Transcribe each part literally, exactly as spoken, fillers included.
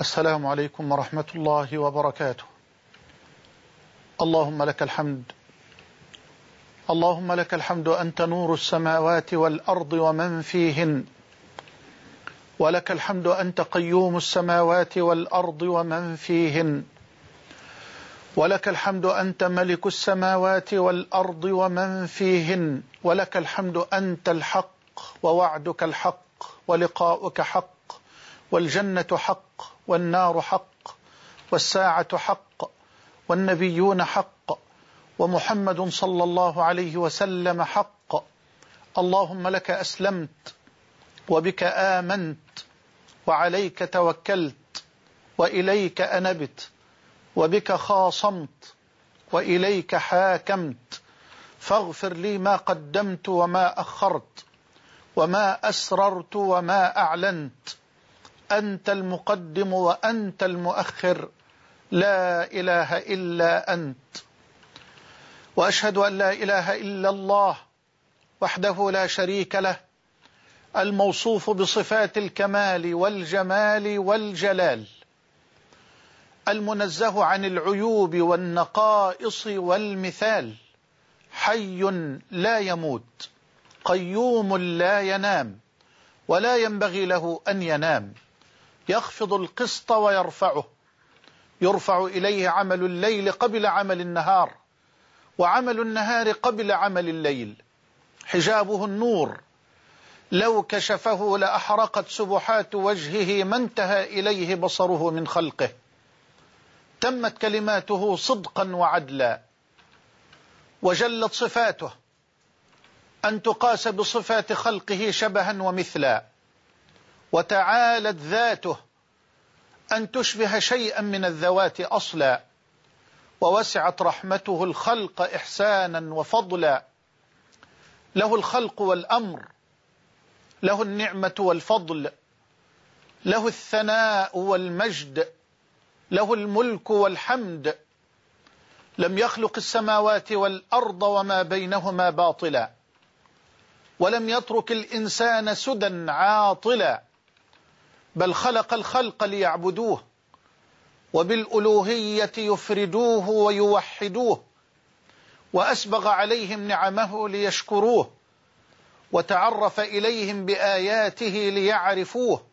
السلام عليكم ورحمة الله وبركاته. اللهم لك الحمد، اللهم لك الحمد، أنت نور السماوات والأرض ومن فيهن، ولك الحمد أنت قيوم السماوات والأرض ومن فيهن، ولك الحمد أنت ملك السماوات والأرض ومن فيهن، ولك الحمد أنت الحق ووعدك الحق ولقاؤك حق والجنة حق والنار حق والساعة حق والنبيون حق ومحمد صلى الله عليه وسلم حق. اللهم لك أسلمت وبك آمنت وعليك توكلت وإليك أنبت وبك خاصمت وإليك حاكمت، فاغفر لي ما قدمت وما أخرت وما أسررت وما أعلنت، أنت المقدم وأنت المؤخر، لا إله إلا أنت. وأشهد أن لا إله إلا الله وحده لا شريك له، الموصوف بصفات الكمال والجمال والجلال، المنزه عن العيوب والنقائص والمثال، حي لا يموت، قيوم لا ينام ولا ينبغي له أن ينام، يخفض القسط ويرفعه، يرفع إليه عمل الليل قبل عمل النهار وعمل النهار قبل عمل الليل، حجابه النور، لو كشفه لأحرقت سبحات وجهه ما انتهى إليه بصره من خلقه، تمت كلماته صدقا وعدلا، وجلت صفاته أن تقاس بصفات خلقه شبها ومثلا، وتعالت ذاته أن تشبه شيئا من الذوات أصلا، ووسعت رحمته الخلق إحسانا وفضلا، له الخلق والأمر، له النعمة والفضل، له الثناء والمجد، له الملك والحمد، لم يخلق السماوات والأرض وما بينهما باطلا، ولم يترك الإنسان سدى عاطلا، بل خلق الخلق ليعبدوه وبالألوهية يفردوه ويوحدوه، وأسبغ عليهم نعمه ليشكروه، وتعرف إليهم بآياته ليعرفوه،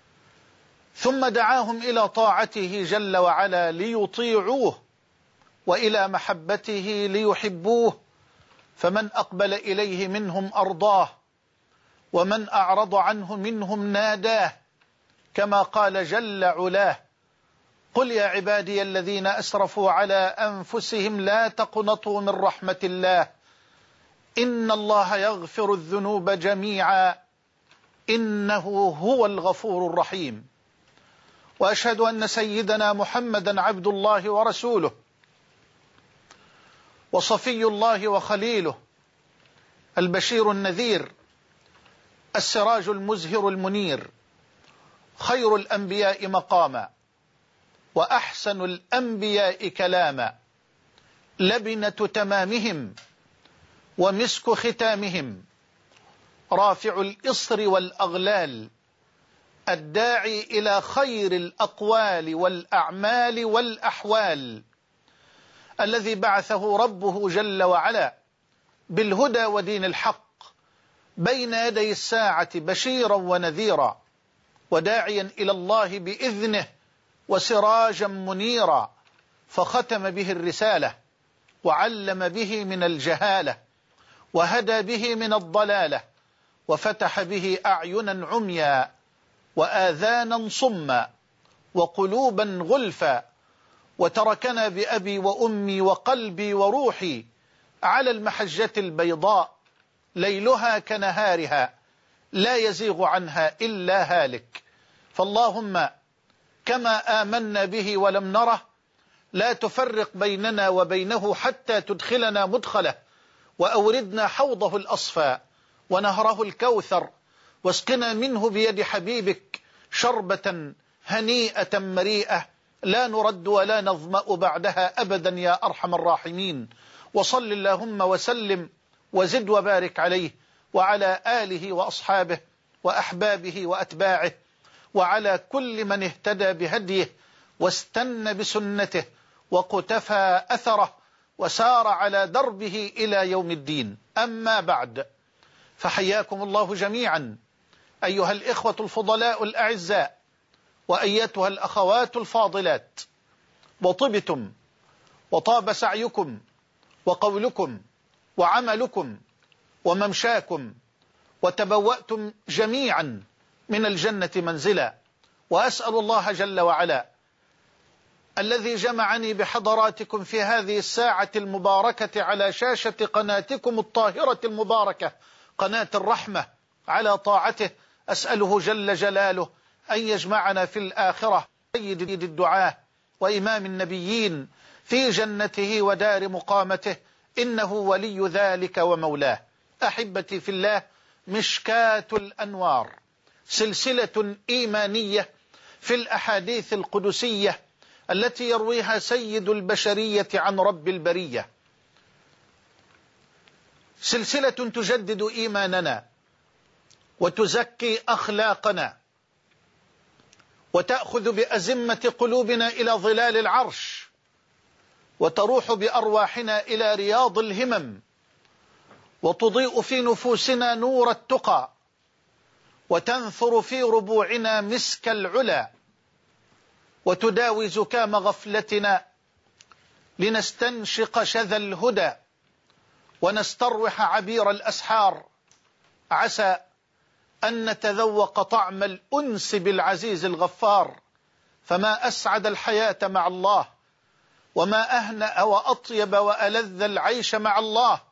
ثم دعاهم إلى طاعته جل وعلا ليطيعوه، وإلى محبته ليحبوه، فمن أقبل إليه منهم أرضاه، ومن أعرض عنه منهم ناداه، كما قال جل علاه: قل يا عبادي الذين أسرفوا على أنفسهم لا تقنطوا من رحمة الله إن الله يغفر الذنوب جميعا إنه هو الغفور الرحيم. وأشهد أن سيدنا محمدا عبد الله ورسوله وصفي الله وخليله، البشير النذير، السراج المزهر المنير، خير الأنبياء مقاما وأحسن الأنبياء كلاما، لبنة تمامهم ومسك ختامهم، رافع الإصر والأغلال، الداعي إلى خير الأقوال والأعمال والأحوال، الذي بعثه ربه جل وعلا بالهدى ودين الحق بين يدي الساعة بشيرا ونذيرا، وداعيا إلى الله بإذنه وسراجا منيرا، فختم به الرسالة وعلم به من الجهالة وهدى به من الضلالة، وفتح به أعينا عميا وآذانا صما وقلوبا غلفا، وتركنا بأبي وأمي وقلبي وروحي على المحجة البيضاء ليلها كنهارها لا يزيغ عنها إلا هالك. فاللهم كما آمنا به ولم نره لا تفرق بيننا وبينه حتى تدخلنا مدخله، وأوردنا حوضه الأصفى ونهره الكوثر، واسقنا منه بيد حبيبك شربة هنيئة مريئة لا نرد ولا نظمأ بعدها أبدا يا أرحم الراحمين. وصل اللهم وسلم وزد وبارك عليه وعلى آله وأصحابه وأحبابه وأتباعه وعلى كل من اهتدى بهديه واستنى بسنته وقتفى أثره وسار على دربه إلى يوم الدين. أما بعد، فحياكم الله جميعا أيها الإخوة الفضلاء الأعزاء وأيتها الأخوات الفاضلات، وطبتم وطاب سعيكم وقولكم وعملكم وممشاكم، وتبوأتم جميعا من الجنة منزلا. وأسأل الله جل وعلا الذي جمعني بحضراتكم في هذه الساعة المباركة على شاشة قناتكم الطاهرة المباركة، قناة الرحمة، على طاعته، أسأله جل جلاله أن يجمعنا في الآخرة سيد الدعاة وإمام النبيين في جنته ودار مقامته، إنه ولي ذلك ومولاه. أحبتي في الله، مشكاة الأنوار، سلسلة إيمانية في الأحاديث القدسية التي يرويها سيد البشرية عن رب البرية، سلسلة تجدد إيماننا وتزكي أخلاقنا وتأخذ بأزمة قلوبنا إلى ظلال العرش، وتروح بأرواحنا إلى رياض الهمم، وتضيء في نفوسنا نور التقى، وتنثر في ربوعنا مسك العلا، وتداوي زكام غفلتنا لنستنشق شذا الهدى ونستروح عبير الأسحار، عسى أن نتذوق طعم الأنس بالعزيز الغفار. فما أسعد الحياة مع الله، وما أهنأ وأطيب وألذ العيش مع الله،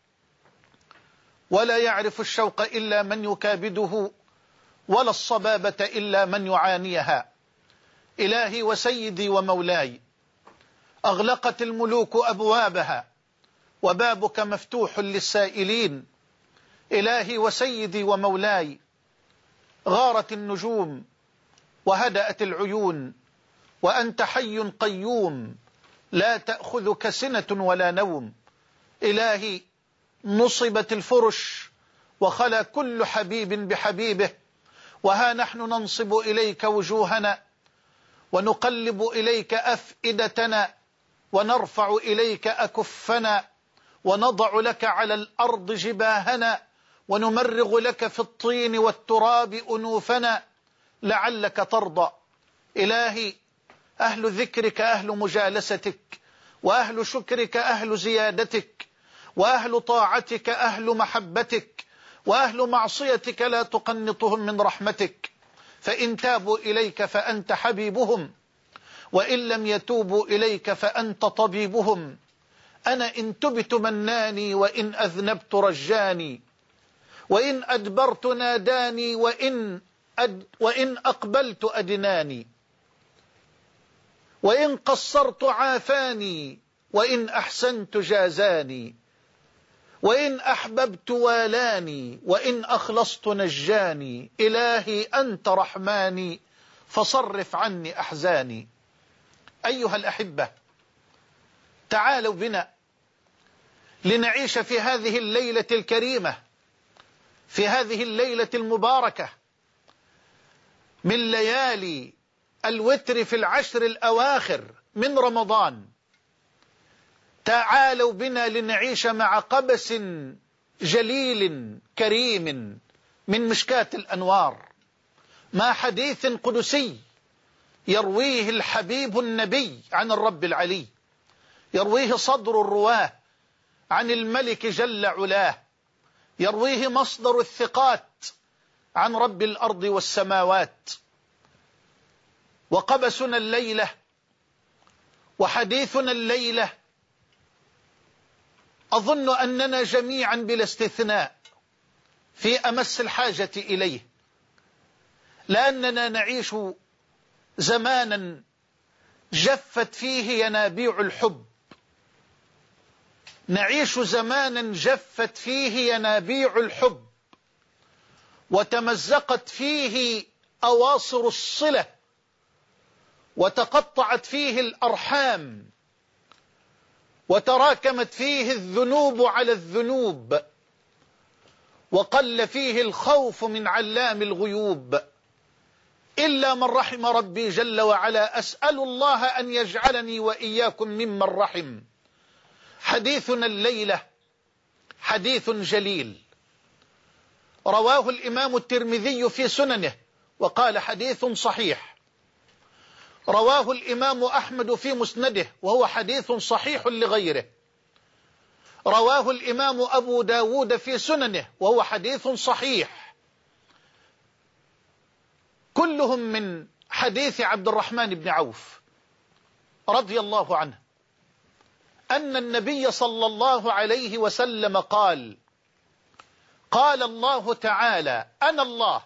ولا يعرف الشوق إلا من يكابده، ولا الصبابة إلا من يعانيها. إلهي وسيدي ومولاي، أغلقت الملوك أبوابها وبابك مفتوح للسائلين. إلهي وسيدي ومولاي، غارت النجوم وهدأت العيون، وأنت حي قيوم لا تأخذك سنة ولا نوم. إلهي، نصبت الفرش وخلا كل حبيب بحبيبه، وها نحن ننصب إليك وجوهنا ونقلب إليك أفئدتنا ونرفع إليك أكفنا ونضع لك على الأرض جباهنا ونمرغ لك في الطين والتراب أنوفنا لعلك ترضى. إلهي، أهل ذكرك أهل مجالستك، وأهل شكرك أهل زيادتك، وأهل طاعتك أهل محبتك، وأهل معصيتك لا تقنطهم من رحمتك. فإن تابوا إليك فأنت حبيبهم، وإن لم يتوبوا إليك فأنت طبيبهم. أنا إن تبت مناني، وإن أذنبت رجاني، وإن أدبرت ناداني، وإن, أد وإن أقبلت أدناني، وإن قصرت عافاني، وإن أحسنت جازاني، وإن أحببت والاني، وإن أخلصت نجاني. إلهي أنت رحماني فصرف عني أحزاني. أيها الأحبة، تعالوا بنا لنعيش في هذه الليلة الكريمة، في هذه الليلة المباركة من ليالي الوتر في العشر الأواخر من رمضان. تعالوا بنا لنعيش مع قبس جليل كريم من مشكاة الأنوار، مع حديث قدسي يرويه الحبيب النبي عن الرب العلي، يرويه صدر الرواه عن الملك جل علاه، يرويه مصدر الثقات عن رب الأرض والسماوات. وقبسنا الليلة وحديثنا الليلة أظن أننا جميعا بلا استثناء في أمس الحاجة إليه، لأننا نعيش زمانا جفت فيه ينابيع الحب، نعيش زمانا جفت فيه ينابيع الحب، وتمزقت فيه أواصر الصلة، وتقطعت فيه الأرحام، وتراكمت فيه الذنوب على الذنوب، وقل فيه الخوف من علام الغيوب. إلا من رحم ربي جل وعلا. أسأل الله أن يجعلني وإياكم ممن رحم. حديثنا الليلة حديث جليل، رواه الإمام الترمذي في سننه وقال حديث صحيح، رواه الإمام أحمد في مسنده وهو حديث صحيح لغيره، رواه الإمام أبو داود في سننه وهو حديث صحيح، كلهم من حديث عبد الرحمن بن عوف رضي الله عنه أن النبي صلى الله عليه وسلم قال: قال الله تعالى: أنا الله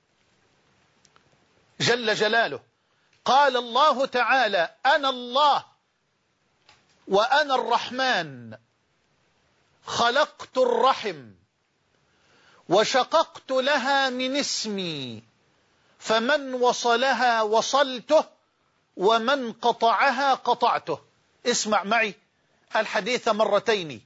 جل جلاله، قال الله تعالى: أنا الله وأنا الرحمن، خلقت الرحم وشققت لها من اسمي، فمن وصلها وصلته ومن قطعها قطعته. اسمع معي الحديث مرتين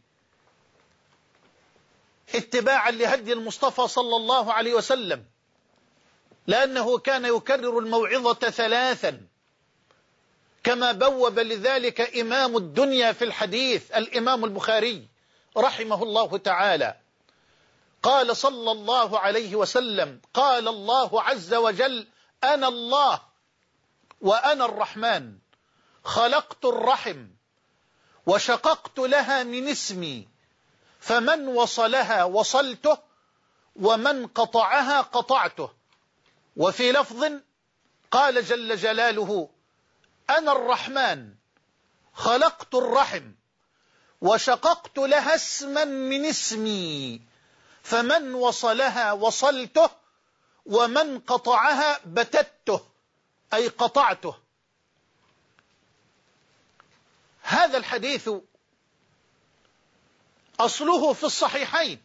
اتباعا لهدي المصطفى صلى الله عليه وسلم، لأنه كان يكرر الموعظة ثلاثا كما بوب لذلك إمام الدنيا في الحديث الإمام البخاري رحمه الله تعالى. قال صلى الله عليه وسلم: قال الله عز وجل: أنا الله وأنا الرحمن، خلقت الرحم وشققت لها من اسمي، فمن وصلها وصلته ومن قطعها قطعته. وفي لفظ قال جل جلاله: أنا الرحمن، خلقت الرحم وشققت لها اسما من اسمي، فمن وصلها وصلته ومن قطعها بتته، أي قطعته. هذا الحديث أصله في الصحيحين،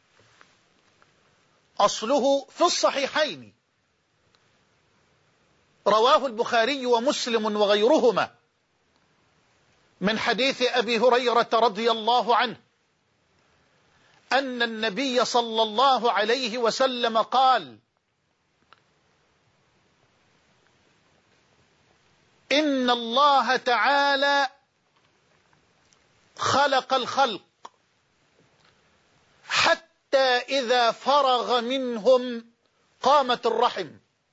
أصله في الصحيحين، رواه البخاري ومسلم وغيرهما من حديث أبي هريرة رضي الله عنه أن النبي صلى الله عليه وسلم قال: إن الله تعالى خلق الخلق حتى إذا فرغ منهم قامت الرحم،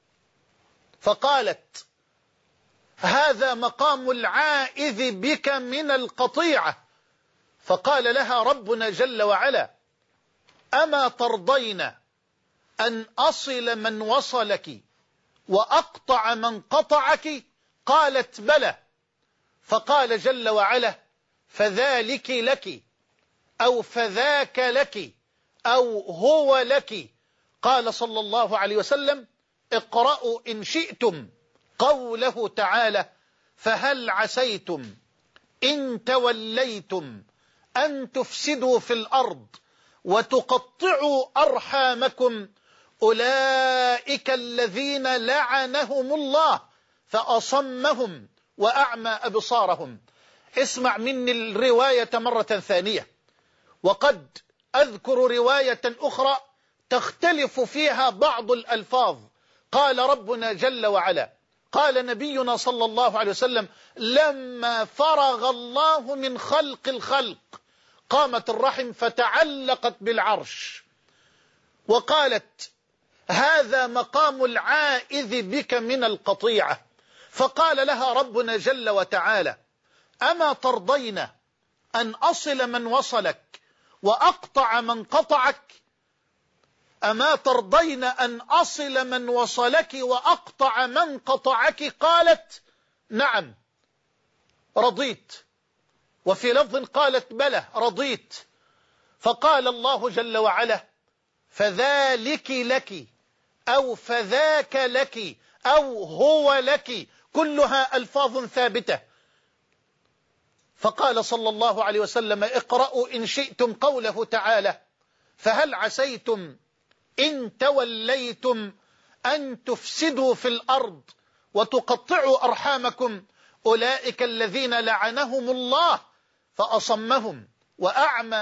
فقالت: هذا مقام العائذ بك من القطيعة. فقال لها ربنا جل وعلا: أما ترضين أن أصل من وصلك وأقطع من قطعك؟ قالت: بلى. فقال جل وعلا: فذلك لك، أو فذاك لك، أو هو لك. قال صلى الله عليه وسلم: اقرأوا إن شئتم قوله تعالى: فهل عسيتم إن توليتم أن تفسدوا في الأرض وتقطعوا أرحامكم، أولئك الذين لعنهم الله فأصمهم وأعمى أبصارهم. اسمع مني الرواية مرة ثانية، وقد أذكر رواية أخرى تختلف فيها بعض الألفاظ. قال ربنا جل وعلا، قال نبينا صلى الله عليه وسلم: لما فرغ الله من خلق الخلق قامت الرحم فتعلقت بالعرش، وقالت: هذا مقام العائذ بك من القطيعة. فقال لها ربنا جل وتعالى: أما ترضين أن أصل من وصلك وأقطع من قطعك؟ أما ترضين أن أصل من وصلك وأقطع من قطعك؟ قالت: نعم رضيت. وفي لفظ قالت: بلى رضيت. فقال الله جل وعلا: فذلك لك، أو فذاك لك، أو هو لك، كلها ألفاظ ثابتة. فقال صلى الله عليه وسلم: اقرأوا إن شئتم قوله تعالى: فهل عسيتم إن توليتم أن تفسدوا في الأرض وتقطعوا أرحامكم، أولئك الذين لعنهم الله فأصمهم وأعمى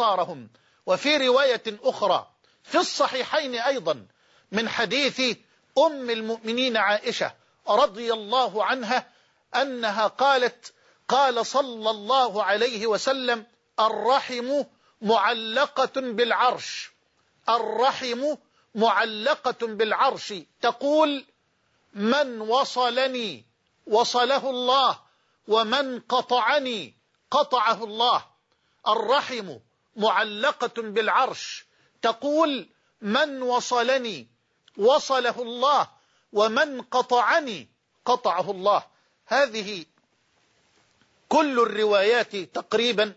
أبصارهم. وفي رواية أخرى في الصحيحين أيضا من حديث أم المؤمنين عائشة رضي الله عنها أنها قالت: قال صلى الله عليه وسلم: الرحم معلقة بالعرش، الرحم معلقة بالعرش، تقول: من وصلني وصله الله، ومن قطعني قطعه الله. الرحم معلقة بالعرش، تقول: من وصلني وصله الله، ومن قطعني قطعه الله. هذه كل الروايات تقريبا،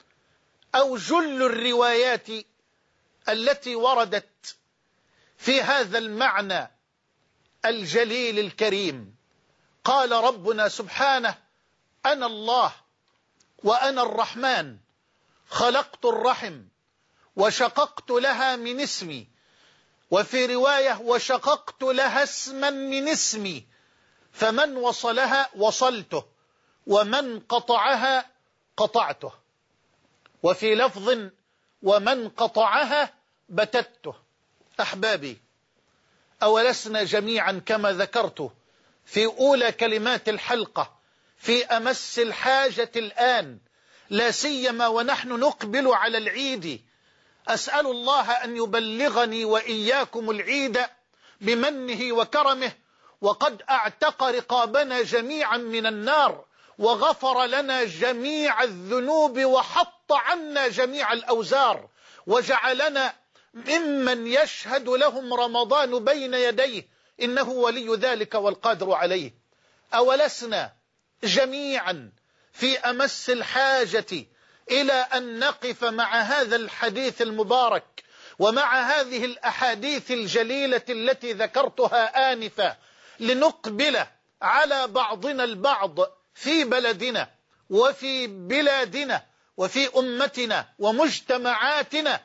أو جل الروايات التي وردت في هذا المعنى الجليل الكريم. قال ربنا سبحانه: أنا الله وأنا الرحمن، خلقت الرحم وشققت لها من اسمي، وفي رواية: وشققت لها اسما من اسمي، فمن وصلها وصلته، ومن قطعها قطعته، وفي لفظ: ومن قطعها بتته. أحبابي، أولسنا جميعا كما ذكرت في أولى كلمات الحلقة في أمس الحاجة الآن، لا سيما ونحن نقبل على العيد. أسأل الله أن يبلغني وإياكم العيد بمنه وكرمه، وقد أعتق رقابنا جميعا من النار، وغفر لنا جميع الذنوب، وحط عنا جميع الأوزار، وجعلنا ممن يشهد لهم رمضان بين يديه، إنه ولي ذلك والقادر عليه. أولسنا جميعا في أمس الحاجة إلى أن نقف مع هذا الحديث المبارك، ومع هذه الأحاديث الجليلة التي ذكرتها آنفا، لنقبل على بعضنا البعض في بلدنا وفي بلادنا وفي أمتنا ومجتمعاتنا،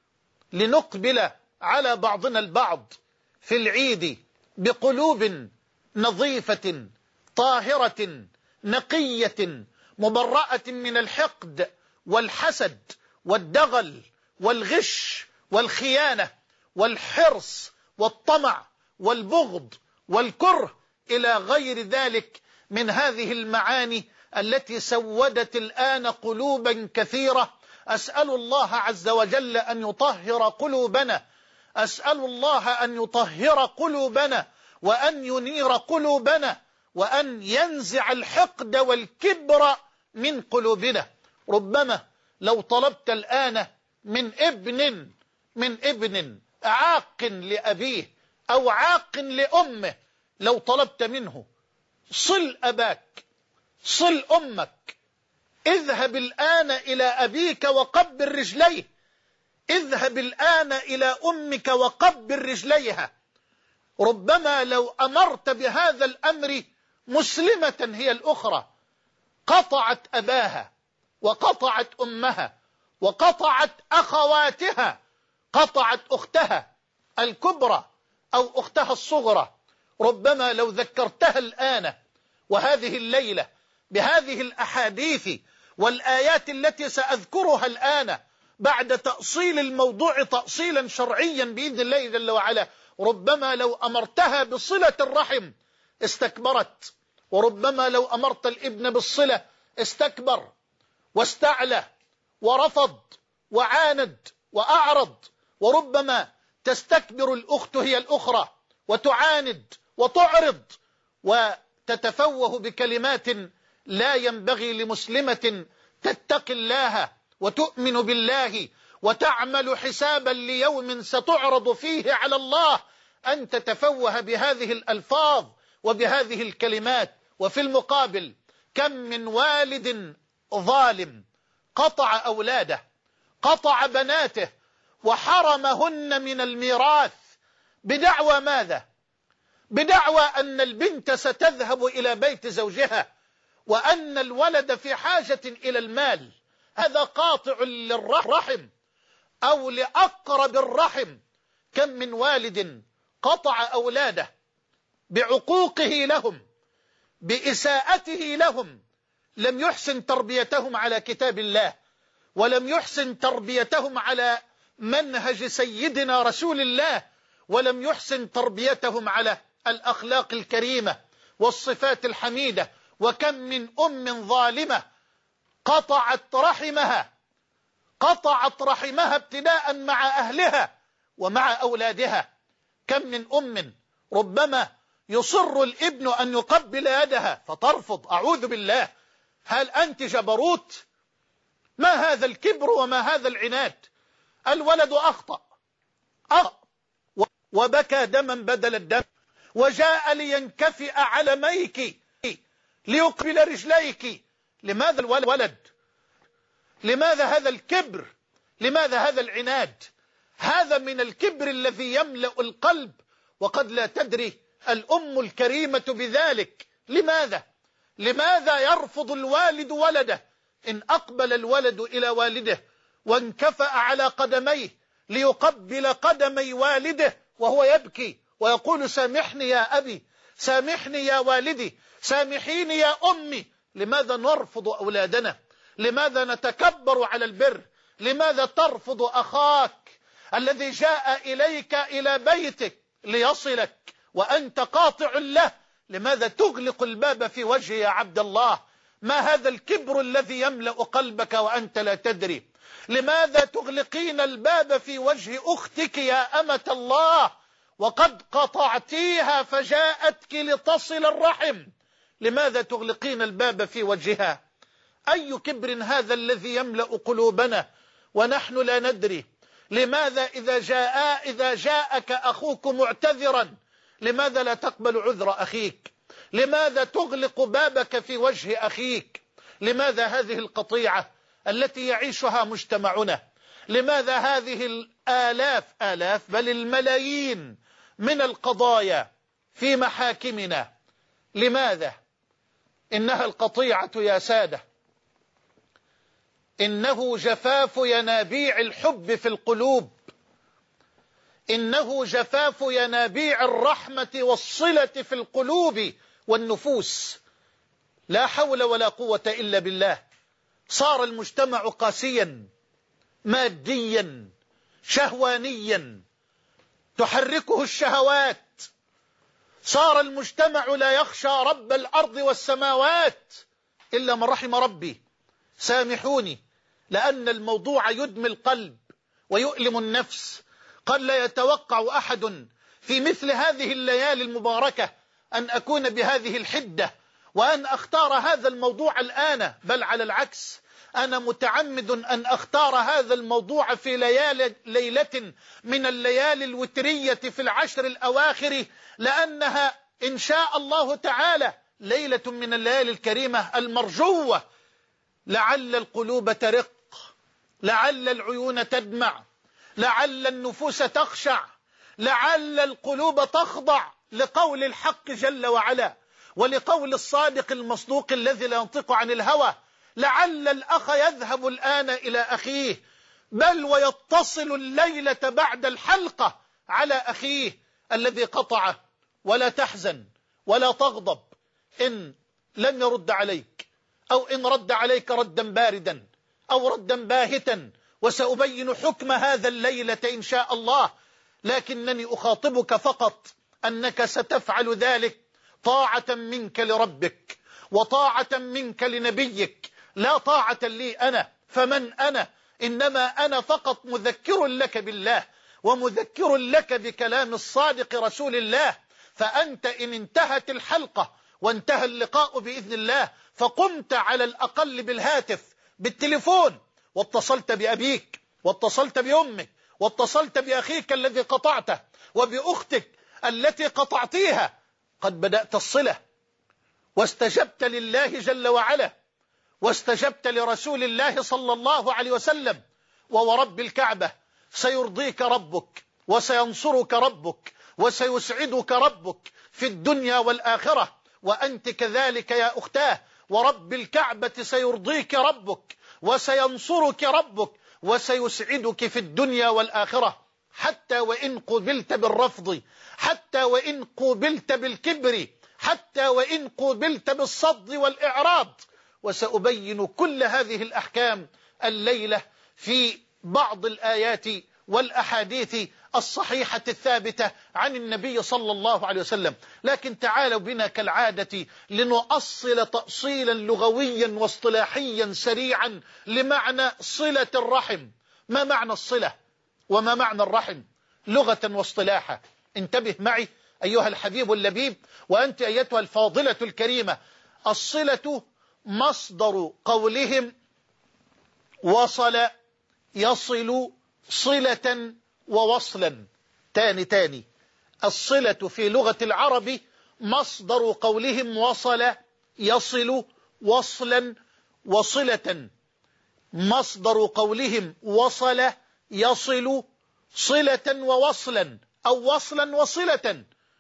لنقبل على بعضنا البعض في العيد بقلوب نظيفة طاهرة نقية مبرأة من الحقد والحسد والدغل والغش والخيانة والحرص والطمع والبغض والكره إلى غير ذلك من هذه المعاني التي سودت الآن قلوبا كثيرة. أسأل الله عز وجل أن يطهر قلوبنا، أسأل الله أن يطهر قلوبنا، وأن ينير قلوبنا، وأن ينزع الحقد والكبر من قلوبنا. ربما لو طلبت الآن من ابن من ابن عاق لأبيه أو عاق لأمه، لو طلبت منه: صل أباك، صل أمك، اذهب الآن إلى أبيك وقبل رجليه، اذهب الآن إلى أمك وقبل رجليها، ربما لو أمرت بهذا الأمر مسلمة هي الأخرى قطعت أباها وقطعت أمها وقطعت أخواتها، قطعت أختها الكبرى أو أختها الصغرى. ربما لو ذكرتها الآن وهذه الليلة بهذه الأحاديث والآيات التي سأذكرها الآن بعد تأصيل الموضوع تأصيلا شرعيا بإذن الله جل وعلا، ربما لو أمرتها بصلة الرحم استكبرت، وربما لو أمرت الابن بالصلة استكبر واستعلى ورفض وعاند وأعرض، وربما تستكبر الأخت هي الأخرى وتعاند وتعرض وتتفوه بكلمات لا ينبغي لمسلمة تتقي الله وتؤمن بالله وتعمل حسابا ليوم ستعرض فيه على الله أن تتفوه بهذه الألفاظ وبهذه الكلمات. وفي المقابل كم من والد ظالم قطع أولاده، قطع بناته، وحرمهن من الميراث بدعوى ماذا؟ بدعوى أن البنت ستذهب إلى بيت زوجها، وأن الولد في حاجة إلى المال. هذا قاطع للرحم أو لأقرب الرحم. كم من والد قطع أولاده بعقوقه لهم، بإساءته لهم، لم يحسن تربيتهم على كتاب الله، ولم يحسن تربيتهم على منهج سيدنا رسول الله، ولم يحسن تربيتهم على الأخلاق الكريمة والصفات الحميدة. وكم من أم ظالمة قطعت رحمها قطعت رحمها ابتداء مع أهلها ومع أولادها. كم من أم ربما يصر الابن أن يقبل يدها فترفض. أعوذ بالله، هل أنت جبروت؟ ما هذا الكبر وما هذا العناد؟ الولد أخطأ أخطأ وبكى دما بدل الدم، وجاء لينكفئ علميك ليقبل رجليك. لماذا الولد؟ لماذا هذا الكبر؟ لماذا هذا العناد؟ هذا من الكبر الذي يملأ القلب، وقد لا تدري الأم الكريمة بذلك. لماذا؟ لماذا يرفض الوالد ولده؟ إن أقبل الولد إلى والده وانكفأ على قدميه ليقبل قدمي والده وهو يبكي ويقول سامحني يا أبي، سامحني يا والدي، سامحيني يا أمي، لماذا نرفض أولادنا؟ لماذا نتكبر على البر؟ لماذا ترفض أخاك الذي جاء إليك إلى بيتك ليصلك وأنت قاطع له؟ لماذا تغلق الباب في وجهه يا عبد الله؟ ما هذا الكبر الذي يملأ قلبك وأنت لا تدري؟ لماذا تغلقين الباب في وجه أختك يا أمة الله وقد قطعتيها فجاءتك لتصل الرحم؟ لماذا تغلقين الباب في وجهها؟ أي كبر هذا الذي يملأ قلوبنا ونحن لا ندري؟ لماذا إذا جاء إذا جاءك أخوك معتذرا لماذا لا تقبل عذر أخيك؟ لماذا تغلق بابك في وجه أخيك؟ لماذا هذه القطيعة التي يعيشها مجتمعنا؟ لماذا هذه الآلاف آلاف بل الملايين من القضايا في محاكمنا؟ لماذا؟ إنها القطيعة يا سادة، إنه جفاف ينابيع الحب في القلوب، إنه جفاف ينابيع الرحمة والصلة في القلوب والنفوس. لا حول ولا قوة إلا بالله. صار المجتمع قاسيا ماديا شهوانيا تحركه الشهوات. صار المجتمع لا يخشى رب الأرض والسماوات إلا من رحم ربي. سامحوني، لأن الموضوع يدمي القلب ويؤلم النفس. قد لا يتوقع أحد في مثل هذه الليالي المباركة أن أكون بهذه الحدة وأن أختار هذا الموضوع الآن، بل على العكس، أنا متعمد أن أختار هذا الموضوع في ليالي ليلة من الليالي الوترية في العشر الأواخر، لأنها إن شاء الله تعالى ليلة من الليالي الكريمة المرجوة. لعل القلوب ترق، لعل العيون تدمع، لعل النفوس تخشع، لعل القلوب تخضع لقول الحق جل وعلا ولقول الصادق المصدوق الذي لا ينطق عن الهوى. لعل الأخ يذهب الآن إلى أخيه، بل ويتصل الليلة بعد الحلقة على أخيه الذي قطعه. ولا تحزن ولا تغضب إن لم يرد عليك، أو إن رد عليك ردا باردا أو ردا باهتا، وسأبين حكم هذا الليلة إن شاء الله. لكنني أخاطبك فقط أنك ستفعل ذلك طاعة منك لربك وطاعة منك لنبيك، لا طاعة لي أنا. فمن أنا؟ إنما أنا فقط مذكر لك بالله ومذكر لك بكلام الصادق رسول الله. فأنت إن انتهت الحلقة وانتهى اللقاء بإذن الله فقمت على الأقل بالهاتف بالتليفون واتصلت بأبيك واتصلت بأمك واتصلت بأخيك الذي قطعته وبأختك التي قطعتيها، قد بدأت الصلة واستجبت لله جل وعلا واستجبت لرسول الله صلى الله عليه وسلم. وورب الكعبة سيرضيك ربك وسينصرك ربك وسيسعدك ربك في الدنيا والآخرة، وأنت كذلك يا أختاه. ورب الكعبة سيرضيك ربك وسينصرك ربك وسيسعدك في الدنيا والآخرة، حتى وإن قبلت بالرفض، حتى وإن قبلت بالكبر، حتى وإن قبلت بالصد والإعراض. وسأبين كل هذه الأحكام الليلة في بعض الآيات والأحاديث الصحيحة الثابتة عن النبي صلى الله عليه وسلم. لكن تعالوا بنا كالعادة لنؤصل تأصيلا لغويا واصطلاحيا سريعا لمعنى صلة الرحم. ما معنى الصلة وما معنى الرحم لغة واصطلاحا؟ انتبه معي أيها الحبيب اللبيب، وأنت أيتها الفاضلة الكريمة. الصلة مصدر قولهم وصل يصل صلة ووصلا. تاني تاني الصلة في لغة العرب مصدر قولهم وصل يصل وصلا وصلة. مصدر قولهم وصل يصل صلة ووصلا أو وصلا وصلة.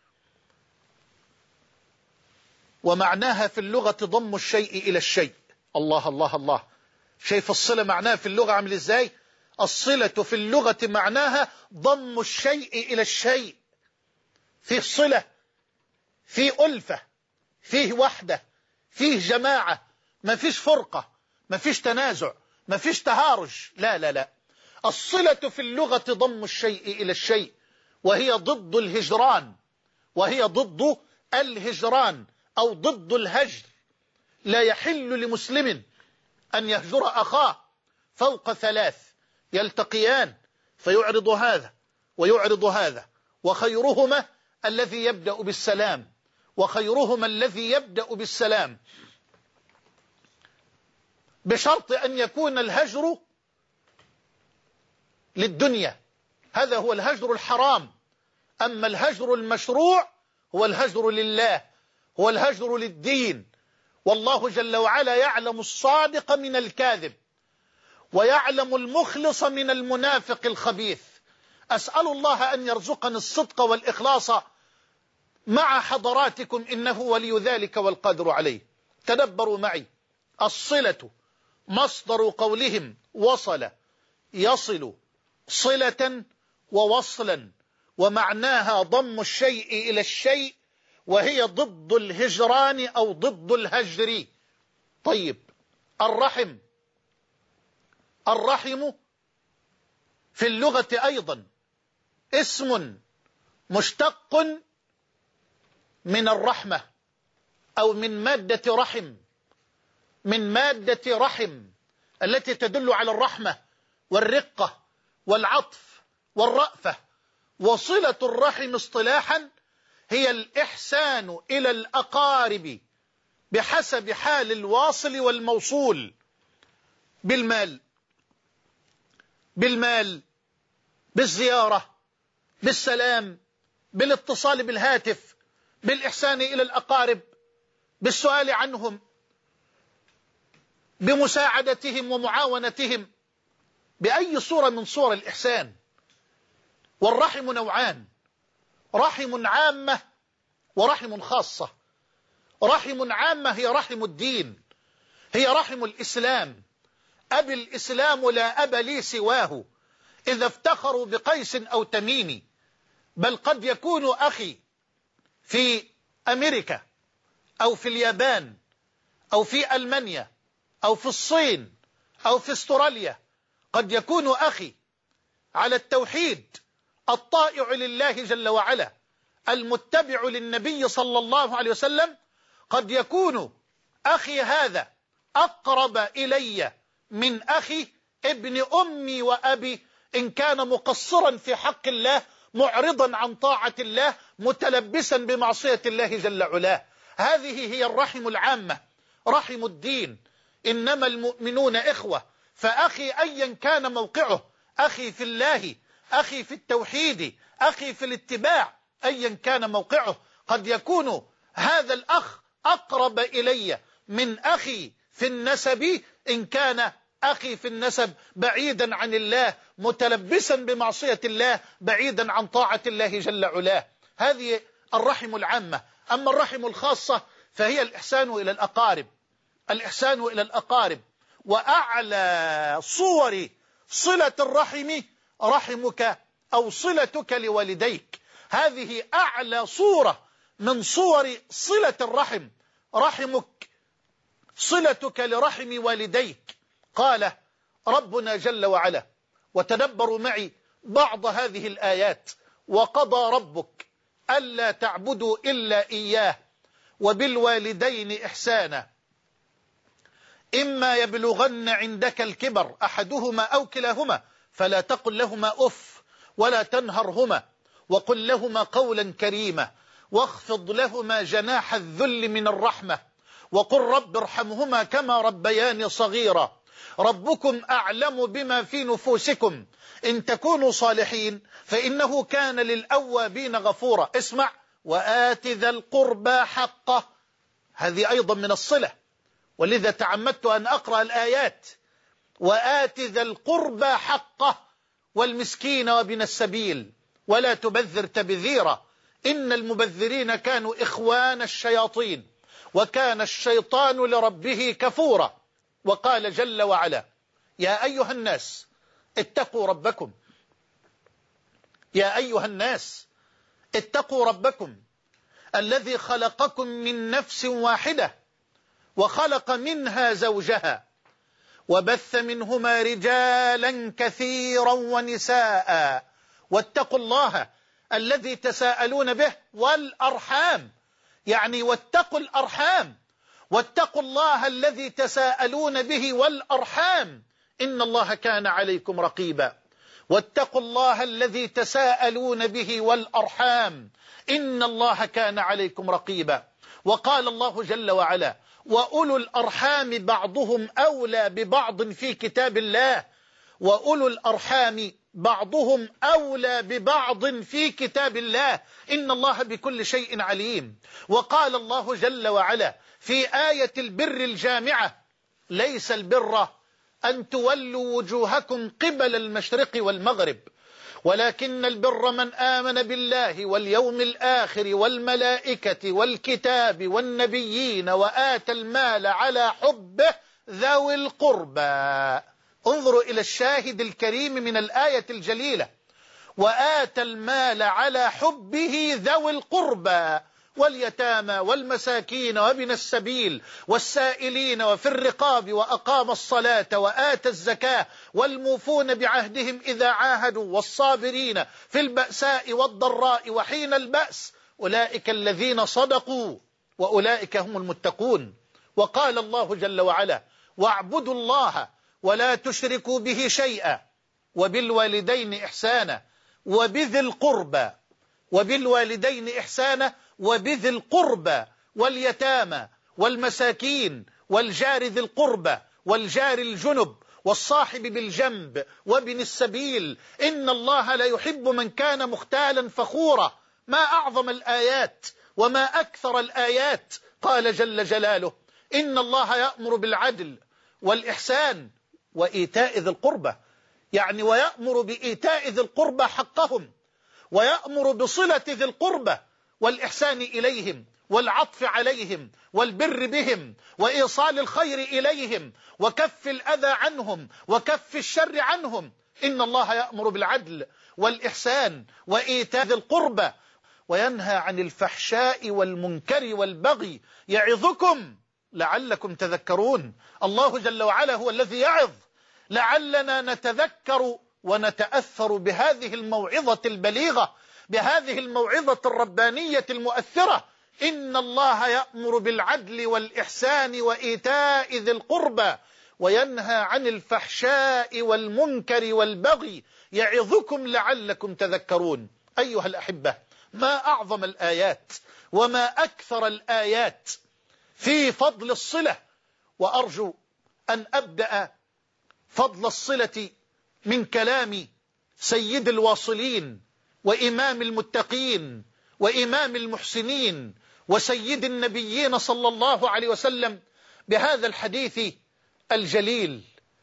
ومعناها في اللغة ضم الشيء إلى الشيء. الله الله الله، شايف الصلة معناها في اللغة عامل إزاي؟ الصلة في اللغة معناها ضم الشيء إلى الشيء. فيه صلة، فيه ألفة، فيه وحدة، فيه جماعة، ما فيش فرقة، ما فيش تنازع، ما فيش تهارج. لا لا لا، الصلة في اللغة ضم الشيء إلى الشيء، وهي ضد الهجران، وهي ضد الهجران أو ضد الهجر. لا يحل لمسلم أن يهجر أخاه فوق ثلاث، يلتقيان فيعرض هذا ويعرض هذا، وخيرهما الذي يبدأ بالسلام، وخيرهما الذي يبدأ بالسلام، بشرط أن يكون الهجر للدنيا، هذا هو الهجر الحرام. أما الهجر المشروع هو الهجر لله، هو الهجر للدين. والله جل وعلا يعلم الصادق من الكاذب، ويعلم المخلص من المنافق الخبيث. أسأل الله أن يرزقني الصدق والإخلاص مع حضراتكم، إنه ولي ذلك والقادر عليه. تدبروا معي. الصلة مصدر قولهم وصل يصل صلة ووصلا، ومعناها ضم الشيء إلى الشيء، وهي ضد الهجران أو ضد الهجر. طيب، الرحم الرحم في اللغة أيضا اسم مشتق من الرحمة أو من مادة رحم، من مادة رحم التي تدل على الرحمة والرقة والعطف والرأفة. وصلة الرحم اصطلاحا هي الإحسان إلى الأقارب بحسب حال الواصل والموصول، بالمال بالمال بالزيارة، بالسلام، بالاتصال بالهاتف، بالإحسان إلى الأقارب، بالسؤال عنهم، بمساعدتهم ومعاونتهم، بأي صورة من صور الإحسان. والرحم نوعان: رحم عامة ورحم خاصة. رحم عامة هي رحم الدين، هي رحم الإسلام. أبي الإسلام لا أب لي سواه، إذا افتخروا بقيس أو تميم. بل قد يكون أخي في أمريكا أو في اليابان أو في ألمانيا أو في الصين أو في استراليا، قد يكون أخي على التوحيد الطائع لله جل وعلا المتبع للنبي صلى الله عليه وسلم، قد يكون أخي هذا أقرب إلي من أخي ابن أمي وأبي، إن كان مقصرا في حق الله، معرضا عن طاعة الله، متلبسا بمعصية الله جل علاه. هذه هي الرحم العامة، رحم الدين. إنما المؤمنون إخوة، فأخي أيا كان موقعه، أخي في الله، أخي في التوحيد، أخي في الاتباع، أيا كان موقعه، قد يكون هذا الأخ أقرب إلي من أخي في النسب، إن كان أخي في النسب بعيدا عن الله، متلبسا بمعصية الله، بعيدا عن طاعة الله جل علاه. هذه الرحم العامة. أما الرحم الخاصة فهي الإحسان إلى الأقارب، الإحسان إلى الأقارب. وأعلى صور صلة الرحم رحمك أو صلتك لوالديك. هذه أعلى صورة من صور صلة الرحم، رحمك، صلتك لرحم والديك. قال ربنا جل وعلا، وتدبروا معي بعض هذه الآيات: وقضى ربك ألا تعبدوا إلا إياه وبالوالدين إحسانا إما يبلغن عندك الكبر أحدهما أو كلاهما فلا تقل لهما أف ولا تنهرهما وقل لهما قولا كريما واخفض لهما جناح الذل من الرحمة وقل رب ارحمهما كما ربياني صغيرا ربكم أعلم بما في نفوسكم إن تكونوا صالحين فإنه كان للأوابين غفورا. اسمع: وآت ذا القربى حقه. هذه أيضا من الصلة، ولذا تعمدت أن أقرأ الآيات: وآت ذا القربى حقه والمسكين وابن السبيل ولا تبذر تبذيرا إن المبذرين كانوا إخوان الشياطين وكان الشيطان لربه كفورا. وقال جل وعلا: يا أيها الناس اتقوا ربكم يا أيها الناس اتقوا ربكم الذي خلقكم من نفس واحدة وخلق منها زوجها وبث منهما رجالا كثيرا ونساء واتقوا الله الذي تساءلون به والأرحام، يعني واتقوا الأرحام واتقوا الله الذي تساءلون به والأرحام إن الله كان عليكم رقيبا. واتقوا الله الذي تساءلون به والأرحام إن الله كان عليكم رقيبا. وقال الله جل وعلا: وأولو الأرحام بعضهم أولى ببعض في كتاب الله وأولو الأرحام بعضهم أولى ببعض في كتاب الله إن الله بكل شيء عليم. وقال الله جل وعلا في آية البر الجامعة: ليس البر أن تولوا وجوهكم قبل المشرق والمغرب ولكن البر من آمن بالله واليوم الآخر والملائكة والكتاب والنبيين وآتى المال على حبه ذوي القربى. انظروا إلى الشاهد الكريم من الآية الجليلة: وآتى المال على حبه ذوي القربى واليتامى والمساكين وابن السبيل والسائلين وفي الرقاب وأقام الصلاة وآتى الزكاة والموفون بعهدهم إذا عاهدوا والصابرين في البأساء والضراء وحين البأس أولئك الذين صدقوا وأولئك هم المتقون. وقال الله جل وعلا: واعبدوا الله ولا تشركوا به شيئا وبالوالدين إحسانا وبذي القربى وبالوالدين إحسانا وبذي القربى واليتامى والمساكين والجار ذي القربى والجار الجنب والصاحب بالجنب وابن السبيل إن الله لا يحب من كان مختالا فخورا. ما أعظم الآيات وما أكثر الآيات. قال جل جلاله: إن الله يأمر بالعدل والإحسان وإيتاء ذي القربى، يعني ويأمر بإيتاء ذي القربى حقهم ويأمر بصلة ذي القربى والإحسان إليهم والعطف عليهم والبر بهم وإيصال الخير إليهم وكف الأذى عنهم وكف الشر عنهم. إن الله يأمر بالعدل والإحسان وإيتاء ذي القربى وينهى عن الفحشاء والمنكر والبغي يعظكم لعلكم تذكرون. الله جل وعلا هو الذي يعظ لعلنا نتذكر ونتأثر بهذه الموعظة البليغة، بهذه الموعظة الربانية المؤثرة. إن الله يأمر بالعدل والإحسان وإيتاء ذي القربى وينهى عن الفحشاء والمنكر والبغي يعظكم لعلكم تذكرون. أيها الأحبة، ما أعظم الآيات وما أكثر الآيات في فضل الصلة. وأرجو أن أبدأ فضل الصلة من كلام سيد الواصلين وإمام المتقين وإمام المحسنين وسيد النبيين صلى الله عليه وسلم بهذا الحديث الجليل